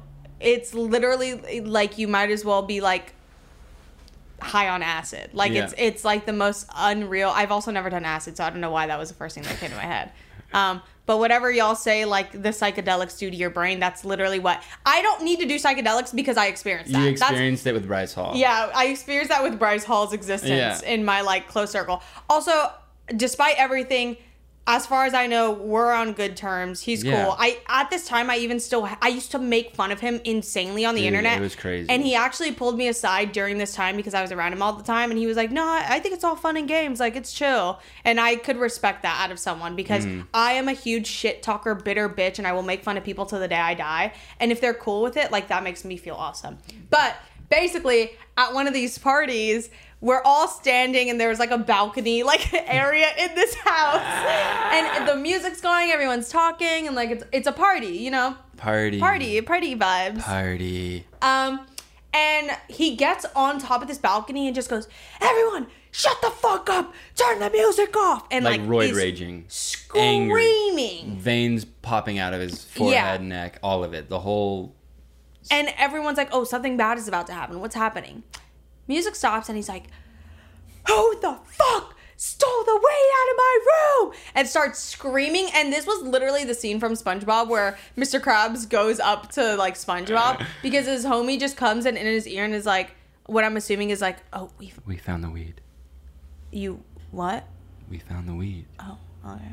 literally like you might as well be like high on acid. Like Yeah. it's like the most unreal. I've also never done acid, so I don't know why that was the first thing that came to my head. But whatever y'all say, like the psychedelics do to your brain, that's literally what I don't need to do psychedelics because I experienced that. You That's- experienced it with Bryce Hall. yeah, I experienced that with Bryce Hall's existence Yeah. in my like close circle. Also, despite everything, as far as I know, we're on good terms. He's Yeah. cool. At this time I used to make fun of him insanely on the Dude, internet. it was crazy. And he actually pulled me aside during this time because I was around him all the time, and he was like, "No, I think it's all fun and games. Like it's chill." And I could respect that out of someone because I am a huge shit talker, bitter bitch, and I will make fun of people till the day I die. And if they're cool with it, like that makes me feel awesome. But basically, at one of these parties, we're all standing and there was like a balcony like area in this house, and the music's going, everyone's talking, and like it's a party, you know, Party vibes. Party. And he gets on top of this balcony and just goes, "Everyone, shut the fuck up! Turn the music off!" And Like like roid he's raging. screaming. Veins popping out of his forehead, neck, all of it. The whole. And everyone's like, "Oh, something bad is about to happen. What's happening?" Music stops and he's like, "Who the fuck stole the weed out of my room?" And starts screaming. And this was literally the scene from SpongeBob where Mr. Krabs goes up to like SpongeBob because his homie just comes in his ear and is like, what I'm assuming is like, "Oh, We found the weed. you what? We found the weed. Oh, okay.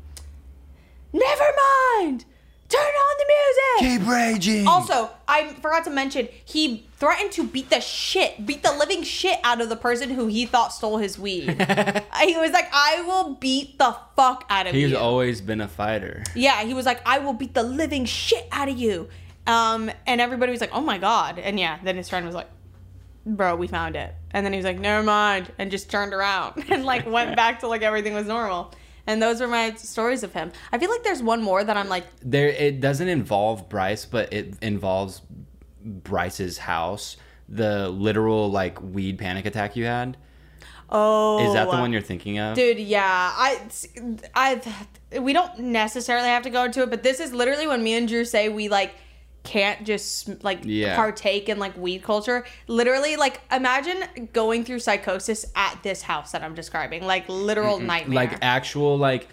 Never mind. Turn on the music." Keep raging. Also, I forgot to mention, he threatened to beat the living shit out of the person who he thought stole his weed. He was like, "I will beat the fuck out of you." He's always been a fighter. Yeah, he was like, "I will beat the living shit out of you." And everybody was like, "Oh my God." And yeah, then his friend was like, "Bro, we found it." And then he was like, "Never mind," and just turned around and like went back to like everything was normal. And those were my stories of him. I feel like there's one more that I'm like, It doesn't involve Bryce, but it involves Bryce's house. The literal like weed panic attack you had. Oh. Is that the one you're thinking of? Dude, yeah. We don't necessarily have to go into it, but this is literally when me and Drew say we, like, can't just, like, partake in, like, weed culture. Literally, like, imagine going through psychosis at this house that I'm describing. Like, literal nightmare. Like, actual, like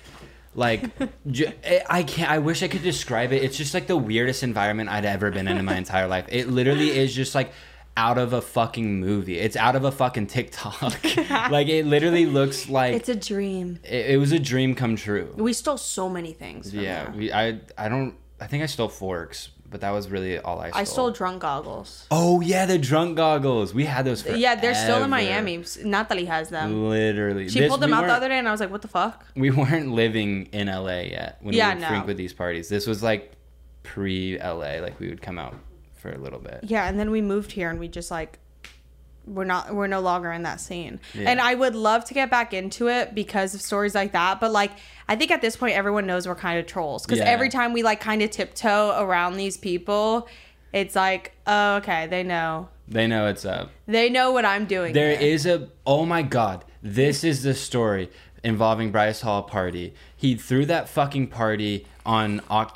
I wish I could describe it. It's just, like, the weirdest environment I'd ever been in my entire life. It literally is just, like, out of a fucking movie. It's out of a fucking TikTok. Like, it literally looks like it's a dream. It was a dream come true. We stole so many things from there. I think I stole forks, but that was really all I stole. I stole drunk goggles. Oh yeah, the drunk goggles. We had those forever. Yeah, they're still in Miami. Natalie has them. Literally. She pulled them out the other day and I was like, what the fuck? We weren't living in LA yet when we would freak with these parties. This was like pre-LA. Like, we would come out for a little bit. Yeah, and then we moved here and we just, like, we're no longer in that scene. Yeah. And I would love to get back into it because of stories like that, but, like, I think at this point everyone knows we're kind of trolls because every time we, like, kind of tiptoe around these people, it's like, oh, okay, they know it's up. They know what I'm doing. There is oh my god, this is the story involving Bryce Hall party. He threw that fucking party on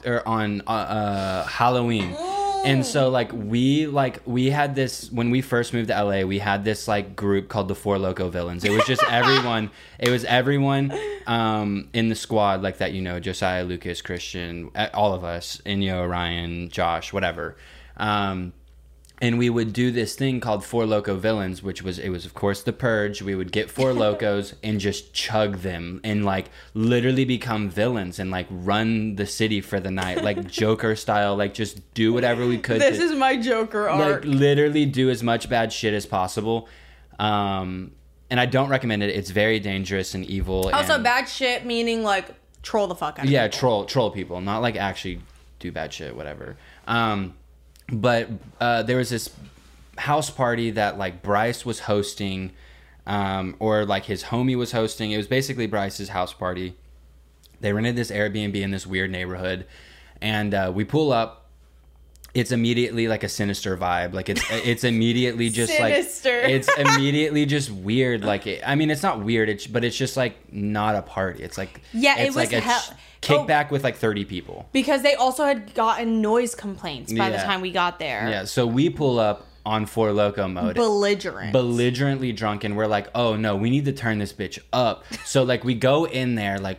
Halloween. And so, like, we had this, when we first moved to LA, we had this, like, group called the Four Loko Villains. It was just everyone. It was everyone in the squad, like, that, you know, Josiah, Lucas, Christian, all of us, Inyo, Ryan, Josh, whatever. And we would do this thing called Four Loko Villains, which was of course The Purge. We would get four locos and just chug them and, like, literally become villains and, like, run the city for the night, like Joker style, like, just do whatever we could. This is my Joker arc. Like, literally do as much bad shit as possible. And I don't recommend it. It's very dangerous and evil. Also, bad shit meaning, like, troll the fuck out of people. troll people, not, like, actually do bad shit, whatever. But there was this house party that, like, Bryce was hosting, or, like, his homie was hosting. It was basically Bryce's house party. They rented this Airbnb in this weird neighborhood, and we pull up. It's immediately, like, a sinister vibe. Like, it's immediately just sinister. Like, it's immediately just weird. Like, it's not weird. But it's just, like, not a party. It's like, it was like a kickback with, like, 30 people. Because they also had gotten noise complaints by the time we got there. Yeah, so we pull up on Four Loko mode. Belligerently drunk, and we're like, oh no, we need to turn this bitch up. So, like, we go in there like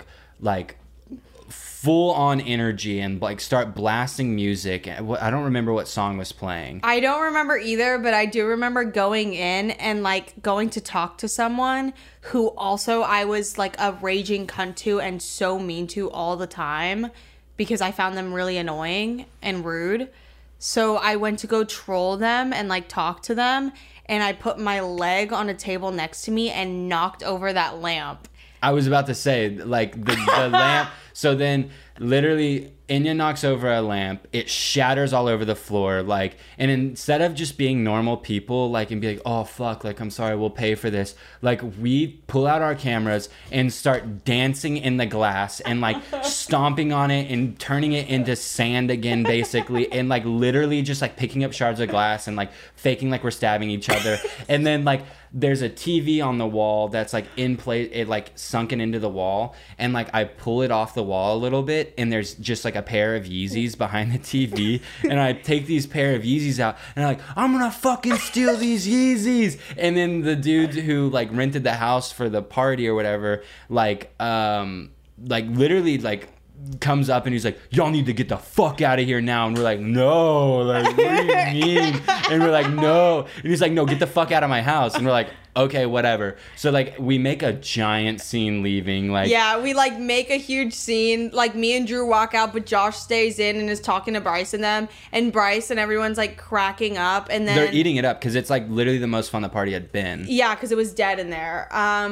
full on energy and, like, start blasting music. I don't remember what song was playing. I don't remember either, but I do remember going in and, like, going to talk to someone who also I was, like, a raging cunt to and so mean to all the time because I found them really annoying and rude. So I went to go troll them and, like, talk to them, and I put my leg on a table next to me and knocked over that lamp. I was about to say, like, the lamp. So then, literally, Inya knocks over a lamp. It shatters all over the floor. Like, and instead of just being normal people, like, and be like, oh, fuck, like, I'm sorry, we'll pay for this. Like, we pull out our cameras and start dancing in the glass and, like, stomping on it and turning it into sand again, basically. And, like, literally just, like, picking up shards of glass and, like, faking like we're stabbing each other. And then, like, there's a TV on the wall that's, like, in place, it, like, sunken into the wall, and, like, I pull it off the wall a little bit, and there's just, like, a pair of Yeezys behind the TV, and I take these pair of Yeezys out, and I'm like, I'm gonna fucking steal these Yeezys. And then the dude who, like, rented the house for the party or whatever, like, literally, like, comes up and he's like, y'all need to get the fuck out of here now. And we're like, no, like, what do you mean? And we're like, no. And he's like, no, get the fuck out of my house. And we're like, okay, whatever. So, like, we make a giant scene leaving. Like, yeah, we, like, make a huge scene. Like, me and Drew walk out, but Josh stays in and is talking to Bryce and them. And Bryce and everyone's, like, cracking up. And then they're eating it up because it's, like, literally the most fun the party had been. Yeah, because it was dead in there.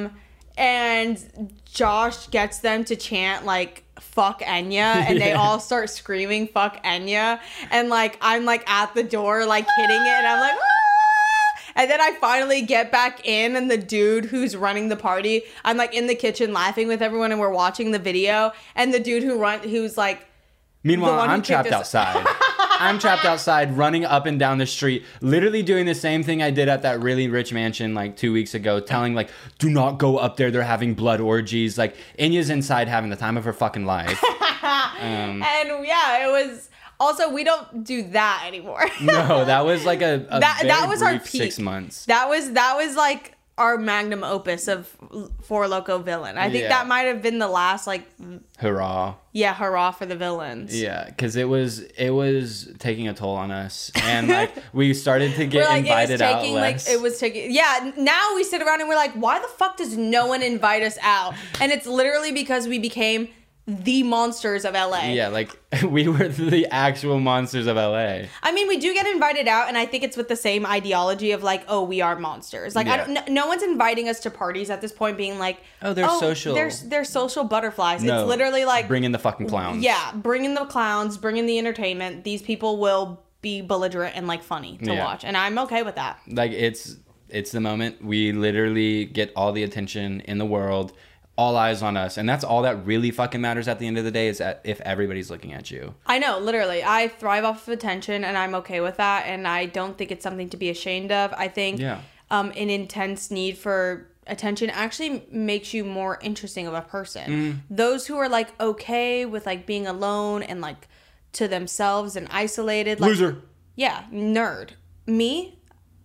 And Josh gets them to chant, like, fuck Enya, and they all start screaming fuck Enya, and, like, I'm, like, at the door, like, hitting it, and I'm like, ah! And then I finally get back in, and the dude who's running the party, I'm, like, in the kitchen laughing with everyone, and we're watching the video, and the dude who's like, meanwhile, I'm trapped outside. I'm trapped outside, running up and down the street, literally doing the same thing I did at that really rich mansion like 2 weeks ago, telling like, do not go up there. They're having blood orgies. Like, Inya's inside having the time of her fucking life. And yeah, it was. Also, we don't do that anymore. No, that was like a that was our brief peak. 6 months. That was like our magnum opus of Four Loko villain. I think that might have been the last like hurrah. Yeah, hurrah for the villains. Yeah, because it was taking a toll on us, and like we started to get invited out less. It was taking. Yeah, now we sit around and we're like, why the fuck does no one invite us out? And it's literally because we became the monsters of LA. Yeah, like we were the actual monsters of LA. I mean, we do get invited out, and I think it's with the same ideology of like, oh, we are monsters. Like, no one's inviting us to parties at this point, being like, oh, they're social. They're social butterflies. No, it's literally like bring in the fucking clowns. Yeah, bring in the clowns, bring in the entertainment. These people will be belligerent and like funny to watch, and I'm okay with that. Like it's the moment we literally get all the attention in the world. All eyes on us, and that's all that really fucking matters at the end of the day, is that if everybody's looking at you. I know, literally, I thrive off of attention, and I'm okay with that, and I don't think it's something to be ashamed of. I think an intense need for attention actually makes you more interesting of a person. Those who are like okay with like being alone and like to themselves and isolated, like, loser. Yeah, nerd. Me,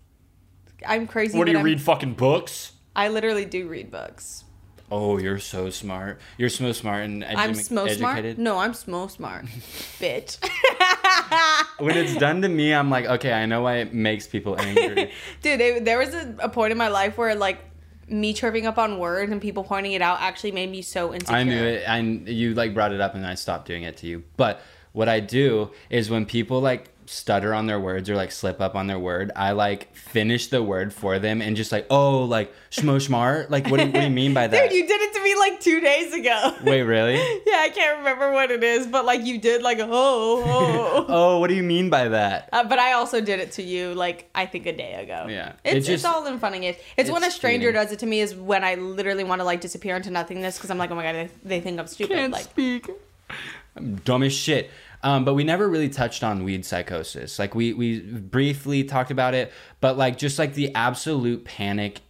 I'm crazy. What do you read? Fucking books? I literally do read books. Oh, you're so smart. You're so smart and I'm smo educated. Smart? No, I'm smo smart. Bitch. When it's done to me, I'm like, okay, I know why it makes people angry. Dude, there was a point in my life where like me tripping up on words and people pointing it out actually made me so insecure. I knew it. And you like brought it up and I stopped doing it to you. But what I do is when people like stutter on their words or like slip up on their word, I like finish the word for them and just like, oh, like schmo smart. Like, what do you mean by that? Dude, you did it to me like 2 days ago. Wait, really? Yeah, I can't remember what it is, but like you did like, oh. Oh, what do you mean by that? But I also did it to you like, I think a day ago. Yeah. It's all in fun and games. It's when a stranger fleeting. does it to me is when I literally want to like disappear into nothingness because I'm like, oh my God, they think I'm stupid. Can't like, speak. I'm dumb as shit. But we never really touched on weed psychosis. Like we briefly talked about it, but like just like the absolute panic,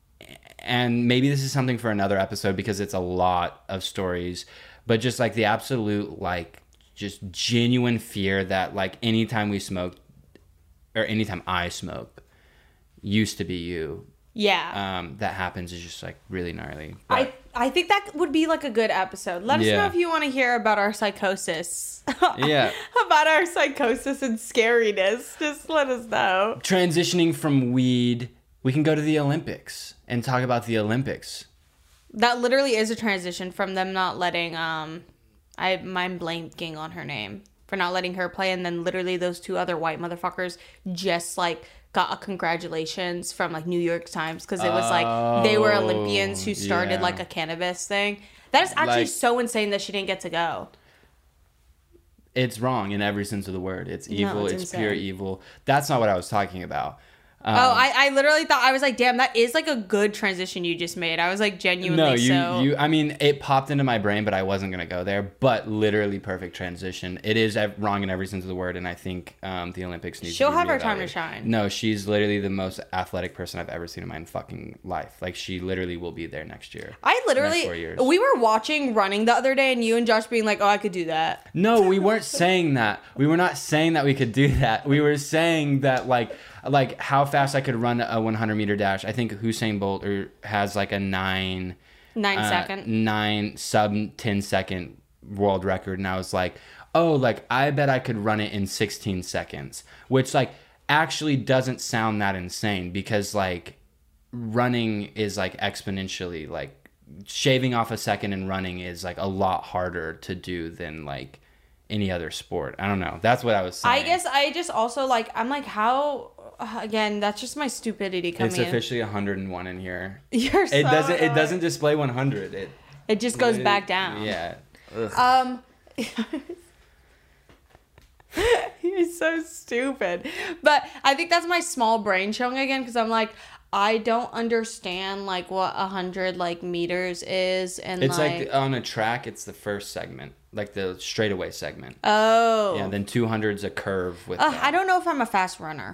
and maybe this is something for another episode because it's a lot of stories, but just like the absolute like just genuine fear that like anytime we smoked or anytime I smoke used to be you. Yeah. That happens is just like really gnarly. But I think that would be like a good episode. Let us know if you want to hear about our psychosis. Yeah. About our psychosis and scariness. Just let us know. Transitioning from weed, we can go to the Olympics and talk about the Olympics. That literally is a transition from them not letting I'm blanking on her name for not letting her play, and then literally those two other white motherfuckers just like got a congratulations from like New York Times because it was like they were Olympians who started like a cannabis thing. That is actually so insane that she didn't get to go. It's wrong in every sense of the word. It's evil. No, it's pure evil. That's not what I was talking about. I literally thought, I was like, damn, that is like a good transition you just made. I was like genuinely I mean, it popped into my brain, but I wasn't going to go there. But literally perfect transition. It is wrong in every sense of the word, and I think the Olympics needs to be She'll have her time to shine. No, she's literally the most athletic person I've ever seen in my fucking life. Like, she literally will be there next year. Next 4 years. We were watching running the other day, and you and Josh being like, oh, I could do that. No, we weren't saying that. We were not saying that we could do that. We were saying that, like how fast I could run a 100 meter dash. I think Usain Bolt has like a 9 sub 10 second world record. And I was like, oh, like I bet I could run it in 16 seconds, which like actually doesn't sound that insane because like running is like exponentially, like shaving off a second and running is like a lot harder to do than like any other sport. I don't know. That's what I was saying. I guess I just also like, I'm like, how, again, that's just my stupidity coming in. It's officially 101 in here. You're so It doesn't display 100. It just goes back down. Yeah. You're so stupid. But I think that's my small brain showing again because I'm like, I don't understand like what 100 like meters is, and It's like on a track, it's the first segment, like the straightaway segment. Oh. Yeah, then 200's a curve with. I don't know if I'm a fast runner.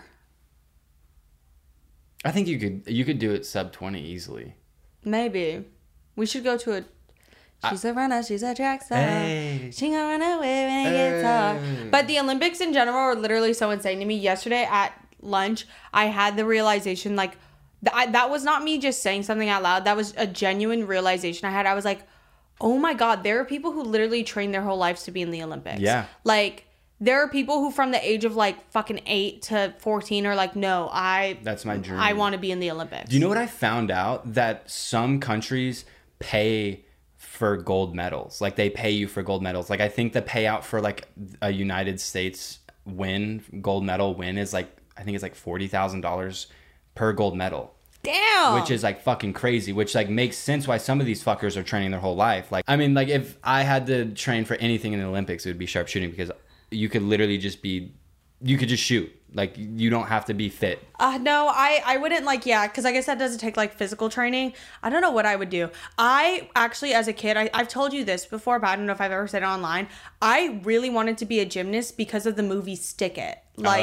I think you could do it sub 20 easily. Maybe. We should go to a. She's a runner, she's a track star. Hey. She gonna run away when it gets hard. But the Olympics in general are literally so insane to me. Yesterday at lunch, I had the realization, like, that was not me just saying something out loud. That was a genuine realization I had. I was like, oh my God, there are people who literally train their whole lives to be in the Olympics. Yeah. Like, there are people who from the age of like fucking 8 to 14 are like, no, that's my dream. I want to be in the Olympics. Do you know what I found out? That some countries pay for gold medals. Like, they pay you for gold medals. Like, I think the payout for like a United States gold medal win is like, I think it's like $40,000 per gold medal. Damn. Which is like fucking crazy, which like makes sense why some of these fuckers are training their whole life. Like, I mean, like, if I had to train for anything in the Olympics, it would be sharpshooting, because you could literally you could just shoot. Like, you don't have to be fit. No, I wouldn't like, yeah, because I guess that doesn't take like physical training. I don't know what I would do. I actually, as a kid, I've told you this before, but I don't know if I've ever said it online. I really wanted to be a gymnast because of the movie Stick It. Like,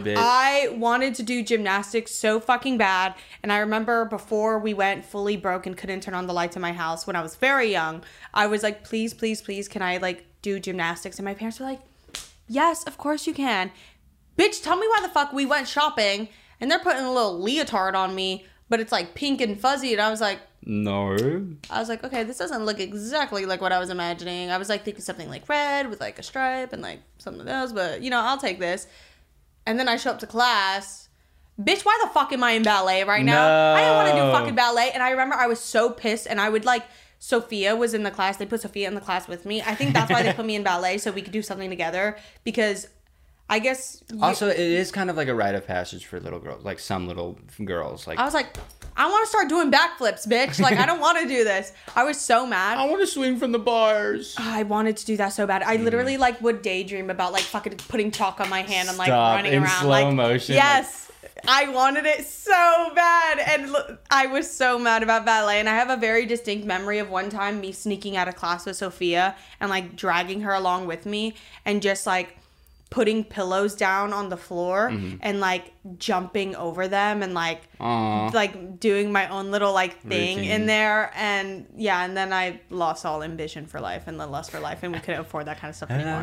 I wanted to do gymnastics so fucking bad. And I remember before we went fully broke and couldn't turn on the lights in my house when I was very young, I was like, please, please, please, can I like do gymnastics? And my parents were like, yes, of course you can. Bitch, tell me why the fuck we went shopping and they're putting a little leotard on me, but it's like pink and fuzzy. And I was like, no. I was like, okay, this doesn't look exactly like what I was imagining. I was like thinking something like red with like a stripe and like something else, but you know, I'll take this. And then I show up to class. Bitch, why the fuck am I in ballet right now? No. I didn't want to do fucking ballet. And I remember I was so pissed, and I would like, Sophia was in the class. They put Sophia in the class with me. I think that's why they put me in ballet, so we could do something together, because I guess... Also, it is kind of like a rite of passage for little girls, like some little girls. Like, I was like, I want to start doing backflips, bitch. Like, I don't want to do this. I was so mad. I want to swing from the bars. I wanted to do that so bad. I literally like would daydream about like fucking putting chalk on my hand and like running in around. Slow like, motion. Yes. I wanted it so bad, and I was so mad about ballet. And I have a very distinct memory of one time me sneaking out of class with Sophia and like dragging her along with me and just like putting pillows down on the floor and like jumping over them and like like doing my own little like thing routine in there. And yeah, and then I lost all ambition for life and the lust for life, and we couldn't afford that kind of stuff anymore.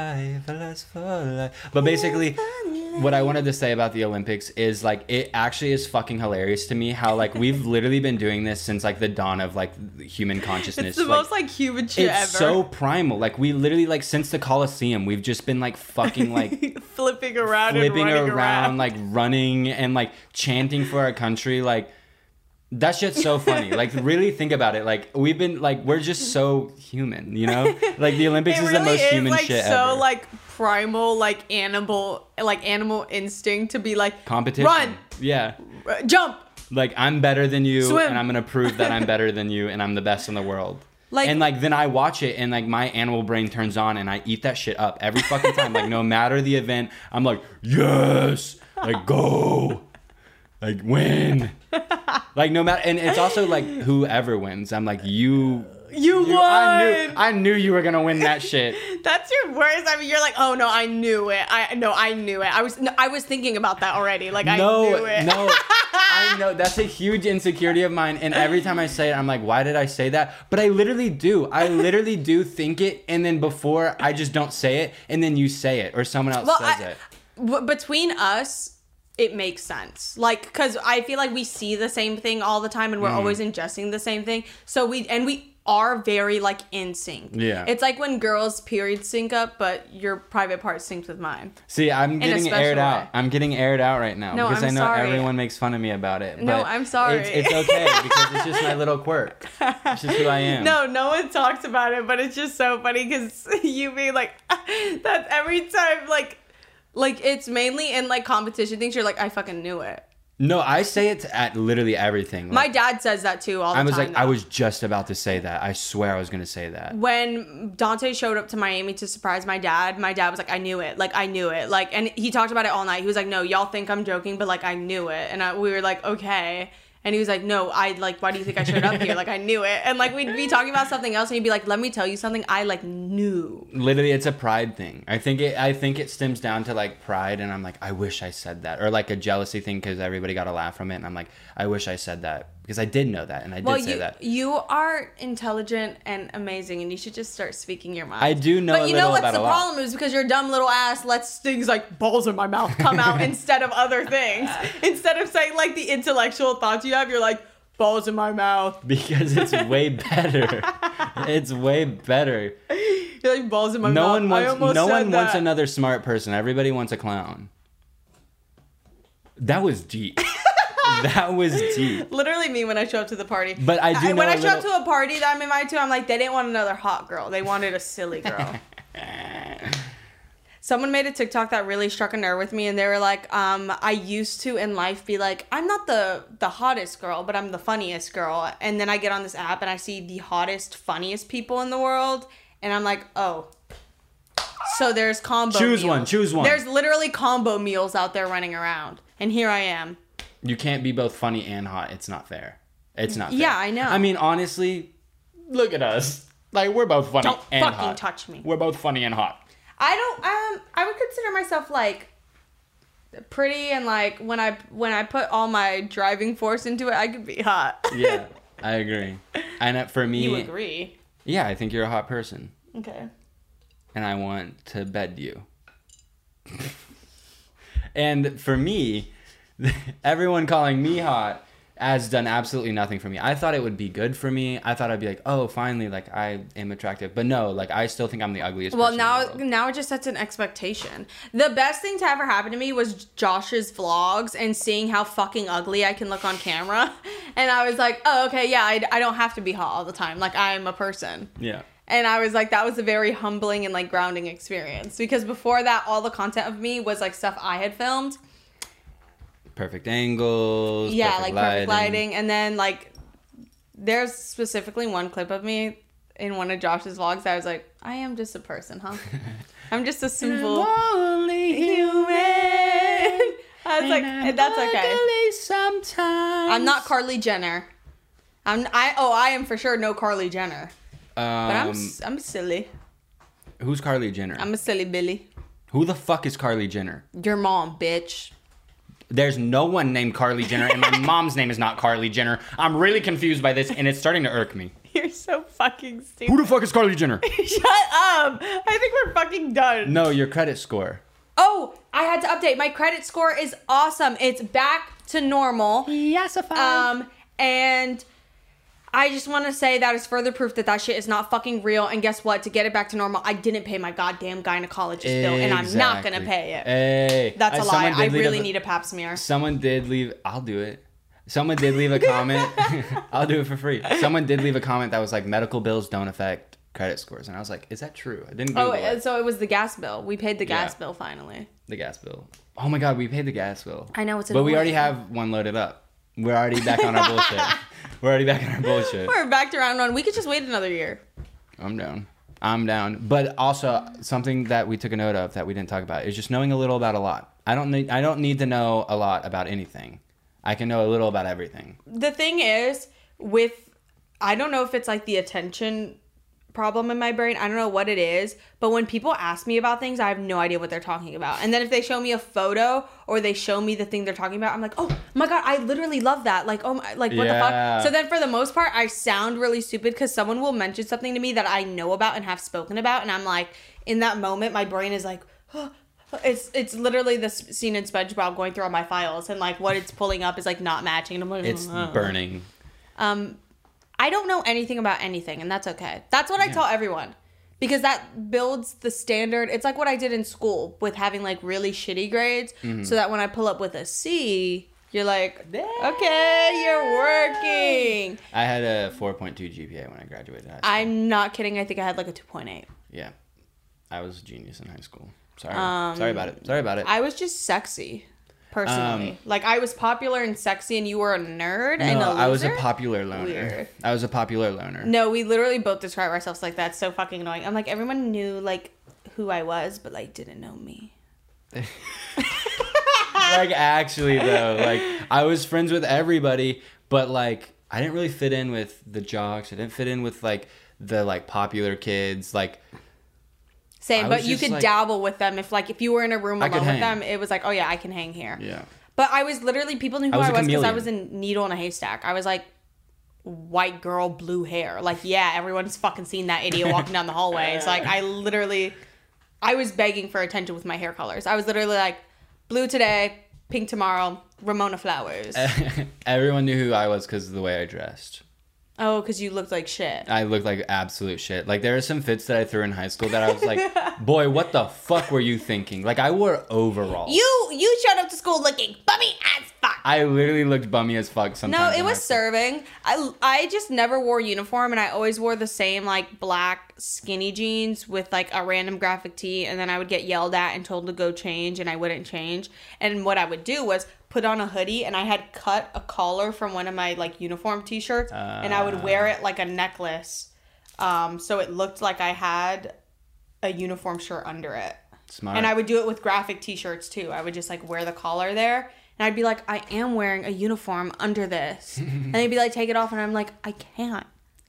So but basically, what I wanted to say about the Olympics is like, it actually is fucking hilarious to me how like we've literally been doing this since like the dawn of like human consciousness. It's the most like human shit ever. It's so primal. Like, we literally, like, since the Colosseum, we've just been like fucking like flipping around like running and like chanting for our country. Like, that shit's so funny. Like, really think about it. Like, we've been like, we're just so human, you know? Like, the Olympics is the most human like, shit so, ever. like primal, like animal instinct to be like competition. Run. Yeah. Jump. Like, I'm better than you, Swim. and I'm gonna prove that I'm better than you, and I'm the best in the world. Like, and like, then I watch it, and like, my animal brain turns on, and I eat that shit up every fucking time. Like, no matter the event, I'm like, yes, like, go, like, win. Like, no matter, and it's also like, whoever wins, I'm like, you won. I knew you were gonna win that shit. That's your worst. I mean, you're like, oh no, I knew it. I knew it. I was thinking about that already. Like, I knew it. No, I know that's a huge insecurity of mine. And every time I say it, I'm like, why did I say that? But I literally do. I literally do think it, and then before I just don't say it, and then you say it, or someone else says it. Between us, it makes sense. Like, because I feel like we see the same thing all the time, and we're always ingesting the same thing. So we are very like in sync. Yeah. It's like when girls' periods sync up, but your private part syncs with mine. See, I'm getting aired out. I'm getting aired out right now because I know sorry. everyone makes fun of me about it. No, but I'm sorry. It's okay because it's just my little quirk. It's just who I am. No one talks about it, but it's just so funny because you being like, that's every time like it's mainly in like competition things. You're like, I fucking knew it. No, I say it at literally everything. Like, my dad says that too all the time. I was like, though. I was just about to say that. I swear I was going to say that. When Dante showed up to Miami to surprise my dad was like, I knew it. Like, I knew it. Like, and he talked about it all night. He was like, no, y'all think I'm joking, but like, I knew it. And we were like, okay. And he was like, no, why do you think I showed up here? Like, I knew it. And, like, we'd be talking about something else, and he'd be like, let me tell you something. I, like, knew. Literally, it's a pride thing. I think it stems down to, like, pride, and I'm like, I wish I said that. Or, like, a jealousy thing because everybody got a laugh from it, and I'm like, I wish I said that. Because I did know that, and I did say that. You are intelligent and amazing, and you should just start speaking your mind. I do know but a little about a lot. But you know what's the problem is because your dumb little ass lets things like balls in my mouth come out instead of other things. Instead of saying, like, the intellectual thoughts you have, you're like, balls in my mouth. Because it's way better. It's way better. You're like, balls in my mouth. No one wants another smart person. Everybody wants a clown. That was deep. That was deep. Literally me when I show up to the party. But I do know when I show up to a party that I'm invited to, I'm like, they didn't want another hot girl. They wanted a silly girl. Someone made a TikTok that really struck a nerve with me, and they were like, I used to in life be like, I'm not the hottest girl, but I'm the funniest girl. And then I get on this app and I see the hottest, funniest people in the world, and I'm like, oh. So there's combo Choose meals. one. There's literally combo meals out there running around. And here I am. You can't be both funny and hot. It's not fair. It's not fair. Yeah, I know. I mean, honestly, look at us. Like, we're both funny Don't and fucking hot. touch me. We're both funny and hot. I would consider myself, like, pretty, and, like, when I put all my driving force into it, I could be hot. Yeah, I agree. And for me... You agree? Yeah, I think you're a hot person. Okay. And I want to bed you. And for me, everyone calling me hot has done absolutely nothing for me. I thought it would be good for me. I thought I'd be like, oh, finally, like, I am attractive. But no, like, I still think I'm the ugliest person in the world. Now it just sets an expectation. The best thing to ever happen to me was Josh's vlogs and seeing how fucking ugly I can look on camera. And I was like, oh, okay, yeah, I don't have to be hot all the time. Like, I'm a person. Yeah. And I was like, that was a very humbling and, like, grounding experience. Because before that, all the content of me was, like, stuff I had filmed. Perfect angles. Yeah, perfect lighting. And then, like, there's specifically one clip of me in one of Josh's vlogs that I was like, I am just a person, huh? I'm just a simple lonely human. I was like, that's okay. Sometimes. I'm not Kylie Jenner. I am for sure no Kylie Jenner. But I'm silly. Who's Kylie Jenner? I'm a silly Billy. Who the fuck is Kylie Jenner? Your mom, bitch. There's no one named Kylie Jenner, and my mom's name is not Kylie Jenner. I'm really confused by this, and it's starting to irk me. You're so fucking stupid. Who the fuck is Kylie Jenner? Shut up. I think we're fucking done. No, your credit score. Oh, I had to update. My credit score is awesome. It's back to normal. Yes, and I just want to say that is further proof that shit is not fucking real. And guess what? To get it back to normal, I didn't pay my goddamn gynecologist bill, and I'm not gonna pay it. Hey, that's a lie. I really need a pap smear. Someone did leave. I'll do it. Someone did leave a comment. I'll do it for free. Someone did leave a comment that was like, medical bills don't affect credit scores, and I was like, is that true? I didn't Google it. So it was the gas bill. We paid the gas bill finally. The gas bill. Oh my god, we paid the gas bill. I know, it's annoying. But we already have one loaded up. We're already back on our bullshit. We're back to round one. We could just wait another year. I'm down. But also, something that we took a note of that we didn't talk about is just knowing a little about a lot. I don't need to know a lot about anything. I can know a little about everything. The thing is, I don't know if it's like the attention problem in my brain. I don't know what it is, but when people ask me about things, I have no idea what they're talking about. And then if they show me a photo or they show me the thing they're talking about, I'm like, oh my god, I literally love that. Like, oh my, like, what the fuck? So then for the most part, I sound really stupid because someone will mention something to me that I know about and have spoken about, and I'm like, in that moment, my brain is like, oh. It's literally the scene in SpongeBob going through all my files, and like what it's pulling up is like not matching, and I'm like, it's burning. I don't know anything about anything, and that's okay. That's what I tell everyone, because that builds the standard. It's like what I did in school with having like really shitty grades, so that when I pull up with a C, you're like, okay, you're working. I had a 4.2 GPA when I graduated high school. I'm not kidding. I think I had like a 2.8. Yeah, I was a genius in high school. Sorry about it. I was just sexy. Personally, like I was popular and sexy, and you were a nerd and a loser. I was a popular loner. Weird. I was a popular loner. No, we literally both describe ourselves like that. It's so fucking annoying. I'm like, everyone knew like who I was, but like didn't know me. Like actually though, like I was friends with everybody, But like, I didn't really fit in with the jocks. I didn't fit in with like the like popular kids. Like, same, but you could like, dabble with them if you were in a room alone with them. It was like, oh yeah, I can hang here. Yeah. But I was literally, people knew who I was because I was a needle in a haystack. I was like, white girl, blue hair. Like, yeah, everyone's fucking seen that idiot walking down the hallway. It's like, I was begging for attention with my hair colors. I was literally like, blue today, pink tomorrow, Ramona Flowers. Everyone knew who I was because of the way I dressed. Oh, because you looked like shit. I looked like absolute shit. Like, there are some fits that I threw in high school that I was like, boy, what the fuck were you thinking? Like, I wore overalls. You showed up to school looking bummy as fuck. I literally looked bummy as fuck sometimes. No, it was serving. I just never wore uniform, and I always wore the same, like, black skinny jeans with, like, a random graphic tee, and then I would get yelled at and told to go change, and I wouldn't change. And what I would do was put on a hoodie, and I had cut a collar from one of my like uniform t-shirts, and I would wear it like a necklace, so it looked like I had a uniform shirt under it. Smart. And I would do it with graphic t-shirts too. I would just like wear the collar there, and I'd be like, I am wearing a uniform under this, and they'd be like, take it off, and I'm like, I can't.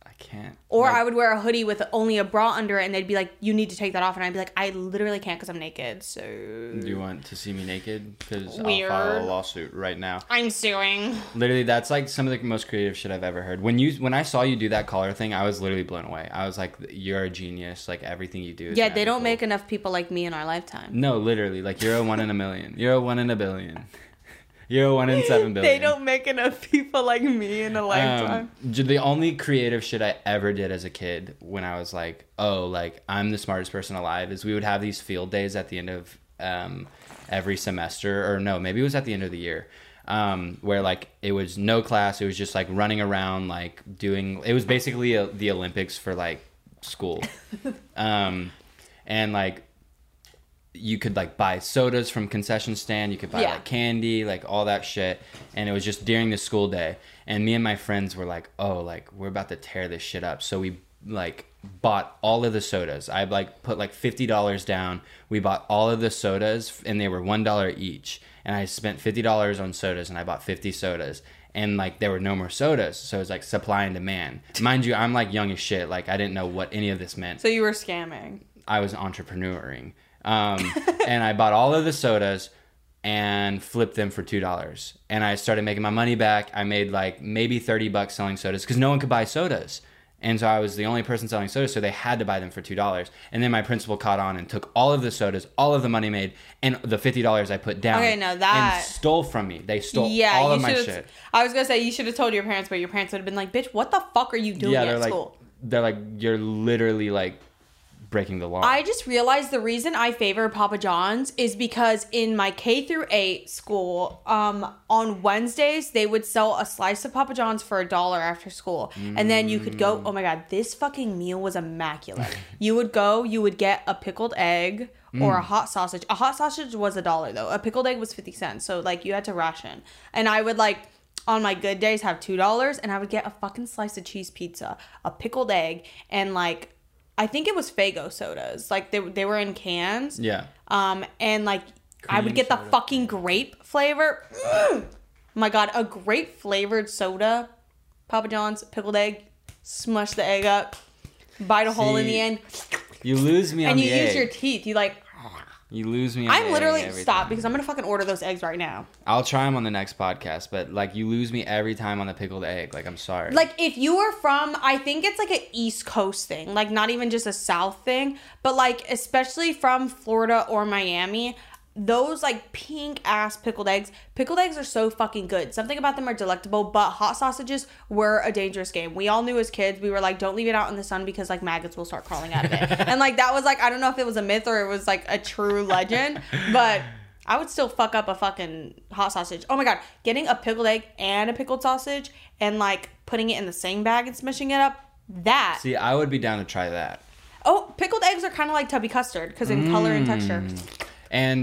Or I would wear a hoodie with only a bra under it, and they'd be like, you need to take that off. And I'd be like, I literally can't because I'm naked. So do you want to see me naked? Because I'll file a lawsuit right now. I'm suing. Literally, that's like some of the most creative shit I've ever heard. When I saw you do that collar thing, I was literally blown away. I was like, you're a genius. Like, everything you do is magical. They don't make enough people like me in our lifetime. No, literally. Like, you're a 1 in a million. You're a 1 in a billion. You're a 1 in 7 billion. They don't make enough people like me in a lifetime. The only creative shit I ever did as a kid when I was like, oh, like, I'm the smartest person alive, is we would have these field days at the end of every semester. Or no, maybe it was at the end of the year. Where like it was no class. It was just like running around, like doing, it was basically the Olympics for like school. And like, you could like buy sodas from concession stand, you could buy like candy, like all that shit, and it was just during the school day. And me and my friends were like, oh, like we're about to tear this shit up. So we like bought all of the sodas. I like put like $50 down. We bought all of the sodas, and they were $1 each, and I spent $50 on sodas, and I bought 50 sodas. And like there were no more sodas, so it was like supply and demand. Mind you, I'm like young as shit, like I didn't know what any of this meant. So you were scamming. I was entrepreneuring. And I bought all of the sodas and flipped them for $2. And I started making my money back. I made like maybe $30 selling sodas because no one could buy sodas. And so I was the only person selling sodas, so they had to buy them for $2. And then my principal caught on and took all of the sodas, all of the money made, and the $50 I put down. Okay, no, that... And stole from me. They stole all of my shit. I was going to say, you should have told your parents, but your parents would have been like, bitch, what the fuck are you doing at school? They're like, you're literally like breaking the law. I just realized the reason I favor Papa John's is because in my K through 8 school, on Wednesdays they would sell a slice of Papa John's for $1 after school, and then you could go. Oh my god, this fucking meal was immaculate. You would get a pickled egg or a hot sausage. A hot sausage was $1 though. A pickled egg was 50 cents. So like you had to ration, and I would like, on my good days, have $2, and I would get a fucking slice of cheese pizza, a pickled egg, and like, I think it was Faygo sodas. Like they were in cans. Yeah. And like I would get the fucking grape flavor. Oh my god, a grape flavored soda, Papa John's, pickled egg, smush the egg up, bite a hole in the end. You lose me on the egg. And you use your teeth. You like. You lose me on I'm literally, stop, because I'm going to fucking order those eggs right now. I'll try them on the next podcast, but like you lose me every time on the pickled egg. Like, I'm sorry. Like, if you were from, I think it's like an East Coast thing, like not even just a South thing, but like especially from Florida or Miami, those like pink ass pickled eggs are so fucking good. Something about them are delectable, but hot sausages were a dangerous game. We all knew as kids, we were like, don't leave it out in the sun because like maggots will start crawling out of it. And like that was like, I don't know if it was a myth or it was like a true legend, but I would still fuck up a fucking hot sausage. Oh my god, getting a pickled egg and a pickled sausage and like putting it in the same bag and smishing it up, that. See, I would be down to try that. Oh, pickled eggs are kind of like tubby custard because in color and texture. And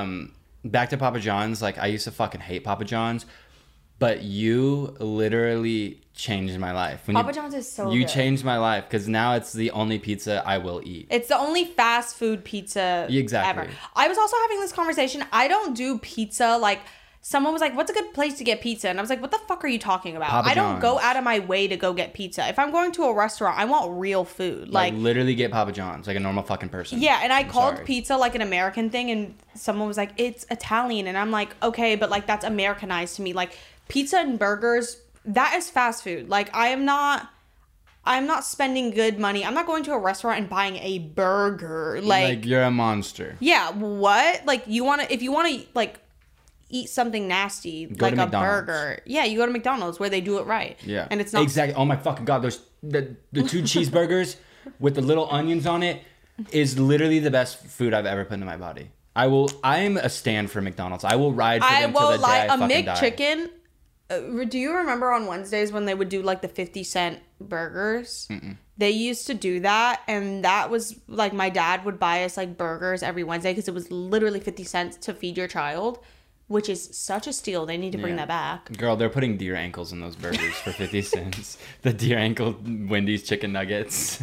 back to Papa John's, like I used to fucking hate Papa John's, but you literally changed my life. Papa John's is so good. You changed my life because now it's the only pizza I will eat. It's the only fast food pizza ever. I was also having this conversation. I don't do pizza like someone was like, what's a good place to get pizza? And I was like, what the fuck are you talking about? Papa I don't go John's. out of my way to go get pizza. If I'm going to a restaurant, I want real food. Like literally get Papa John's, like a normal fucking person. Yeah, and I called sorry. pizza like an American thing, and someone was like, it's Italian. And I'm like, okay, but like that's Americanized to me. Like pizza and burgers, that is fast food. Like I'm not spending good money. I'm not going to a restaurant and buying a burger. Like you're a monster. yeah, what? Like if you want to like eat something nasty, Go like to a McDonald's. burger. Yeah, you go to McDonald's where they do it right. Yeah. And it's not exactly. Oh my fucking god, those the 2 cheeseburgers with the little onions on it is literally the best food I've ever put into my body. I am a stand for McDonald's. I will ride for I them to won't the day lie, I a fucking die. McChicken. Do you remember on Wednesdays when they would do like the 50-cent burgers? They used to do that, and that was like my dad would buy us like burgers every Wednesday because it was literally 50 cents to feed your child, which is such a steal. They need to bring that back. Girl, they're putting deer ankles in those burgers for 50 cents. The deer ankle Wendy's chicken nuggets.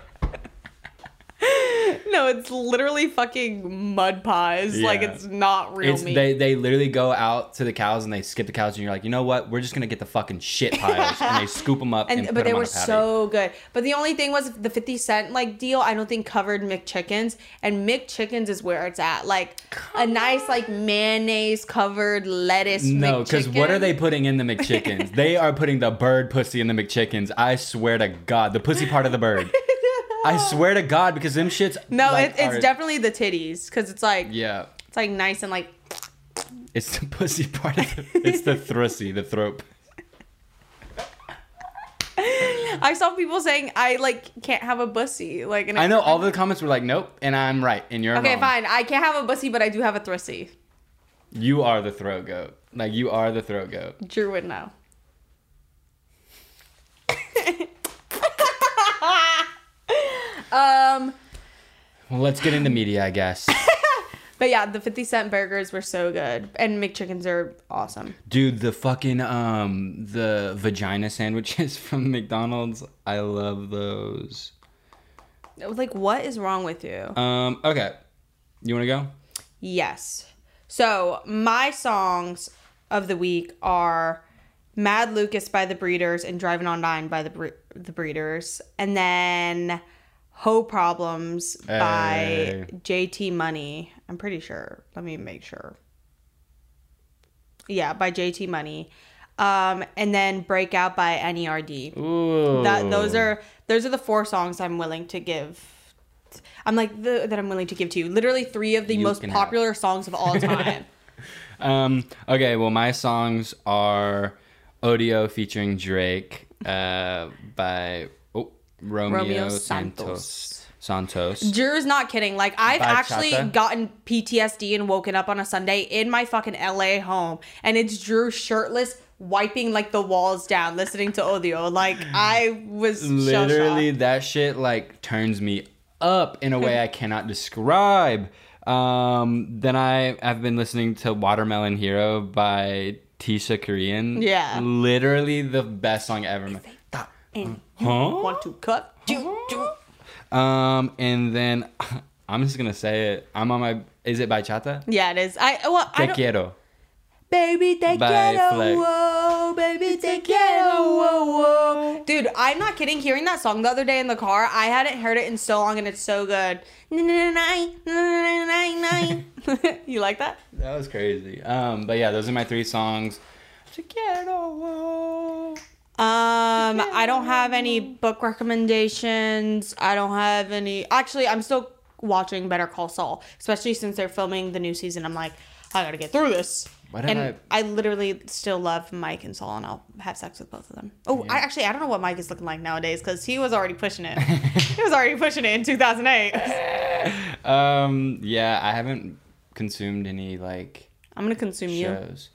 No, it's literally fucking mud pies. Like Yeah. it's not real meat. They literally go out to the cows and they skip the cows and you're like, you know what? We're just gonna get the fucking shit piles and they scoop them up and put but they them on were a patty. so good. But the only thing was the 50-cent like deal I don't think covered McChickens, and McChickens is where it's at. Like a nice like mayonnaise covered lettuce. No, because what are they putting in the McChickens? They are putting the bird pussy in the McChickens. I swear to God, the pussy part of the bird. I swear to God, because them shits. No, like, it's are- definitely the titties because it's like Yeah, it's like nice and like. it's the pussy part of the. It's the thrusy, the throat. I saw people saying I like can't have a bussy. Like, and I know all the comments were like, nope, and I'm right, and you're Okay, wrong. fine. I can't have a bussy, but I do have a thrusy. You are the throat goat. Like, you are the throat goat. Drew would know. Well, let's get into media, I guess. But yeah, the 50-cent burgers were so good, and McChickens are awesome. Dude, the fucking, the vagina sandwiches from McDonald's, I love those. Like, what is wrong with you? Okay. You want to go? Yes. So my songs of the week are Mad Lucas by the Breeders and Driving on 9 by the Breeders, and then Ho Problems by JT Money. I'm pretty sure. Let me make sure. Yeah, by JT Money. And then Breakout by NERD. Ooh. Those are the 4 songs I'm willing to give. I'm like that I'm willing to give to you. Literally 3 of the You most can popular songs of all time. Okay, well, my songs are Odio featuring Drake by Romeo Santos. Drew's not kidding. Like, I've actually Bachata? gotten PTSD and woken up on a Sunday in my fucking LA home, and it's Drew shirtless, wiping like the walls down, listening to Odio. Like, I was Literally, shell-shocked. that shit like turns me up in a way I cannot describe. Then I've been listening to Watermelon Hero by Tisha Korean. Yeah. Literally the best song ever. And you Huh? want to cut? And then I'm just gonna say it. I'm on my. Is it by Chata? Yeah, it is. I Te don't. quiero. Baby, te By quiero, Flex. whoa. Baby, te quiero, whoa, whoa. Dude, I'm not kidding. Hearing that song the other day in the car, I hadn't heard it in so long, and it's so good. You like that? That was crazy. But yeah, those are my 3 songs. Te quiero, whoa. I don't have any book recommendations. I don't have any. Actually, I'm still watching Better Call Saul, especially since they're filming the new season. I'm like, I gotta get through this. Why did And I literally still love Mike and Saul, and I'll have sex with both of them. Oh, Yeah. I don't know what Mike is looking like nowadays because he was already pushing it. He was already pushing it in 2008. Yeah, I haven't consumed any like I'm gonna consume you. shows.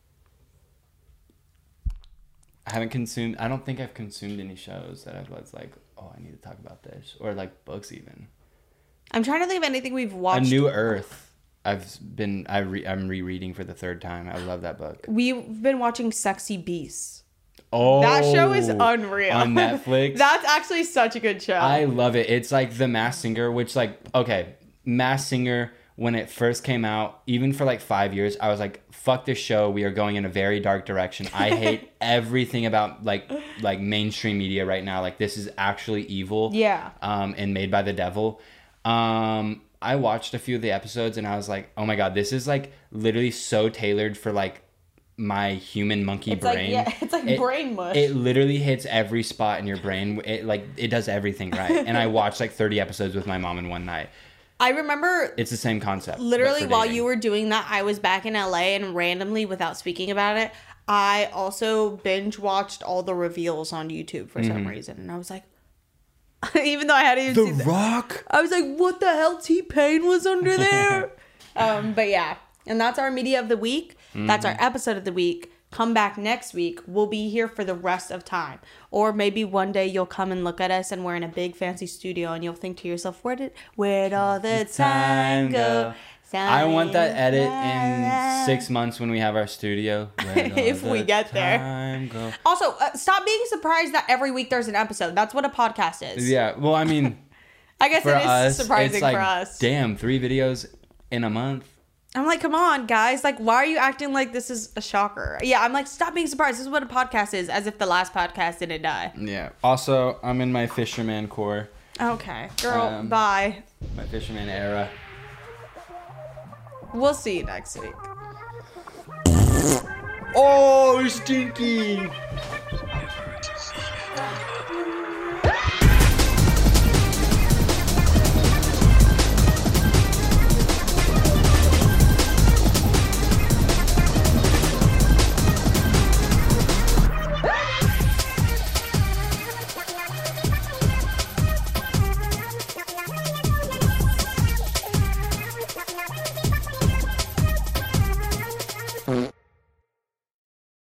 I don't think I've consumed any shows that I was like, oh, I need to talk about this, or like books even. I'm trying to think of anything we've A watched. New Earth. I'm rereading for the 3rd time. I love that book. We've been watching Sexy Beasts. Oh, That show is unreal. on Netflix. That's actually such a good show. I love it. It's like The Masked Singer, which like, okay, Masked Singer when it first came out, even for like 5 years, I was like, fuck this show. We are going in a very dark direction. I hate everything about like mainstream media right now. Like, this is actually evil. Yeah. And made by the devil. I watched a few of the episodes and I was like, oh my God, this is like literally so tailored for like my human monkey brain. It's like brain mush. It literally hits every spot in your brain. It does everything right. And I watched like 30 episodes with my mom in one night. I remember it's the same concept. Literally while you were doing that, I was back in LA, and randomly, without speaking about it, I also binge watched all the reveals on YouTube for some reason. And I was like, even though I hadn't even seen The Rock? I was like, what the hell? T-Pain was under there? But yeah. And that's our media of the week. That's our episode of the week. Come back next week. We'll be here for the rest of time. Or maybe one day you'll come and look at us and we're in a big fancy studio and you'll think to yourself, where'd all the time go? I want that edit in 6 months when we have our studio. If we get there. Go? Also, stop being surprised that every week there's an episode. That's what a podcast is. Yeah, well, I mean, I guess it is surprising it's like, for us. Damn, 3 videos in a month. I'm like, come on, guys. Like, why are you acting like this is a shocker? Yeah, I'm like, stop being surprised. This is what a podcast is, as if the last podcast didn't die. Yeah. Also, I'm in my fisherman core. Okay. Girl, bye. My fisherman era. We'll see you next week. Oh, stinky!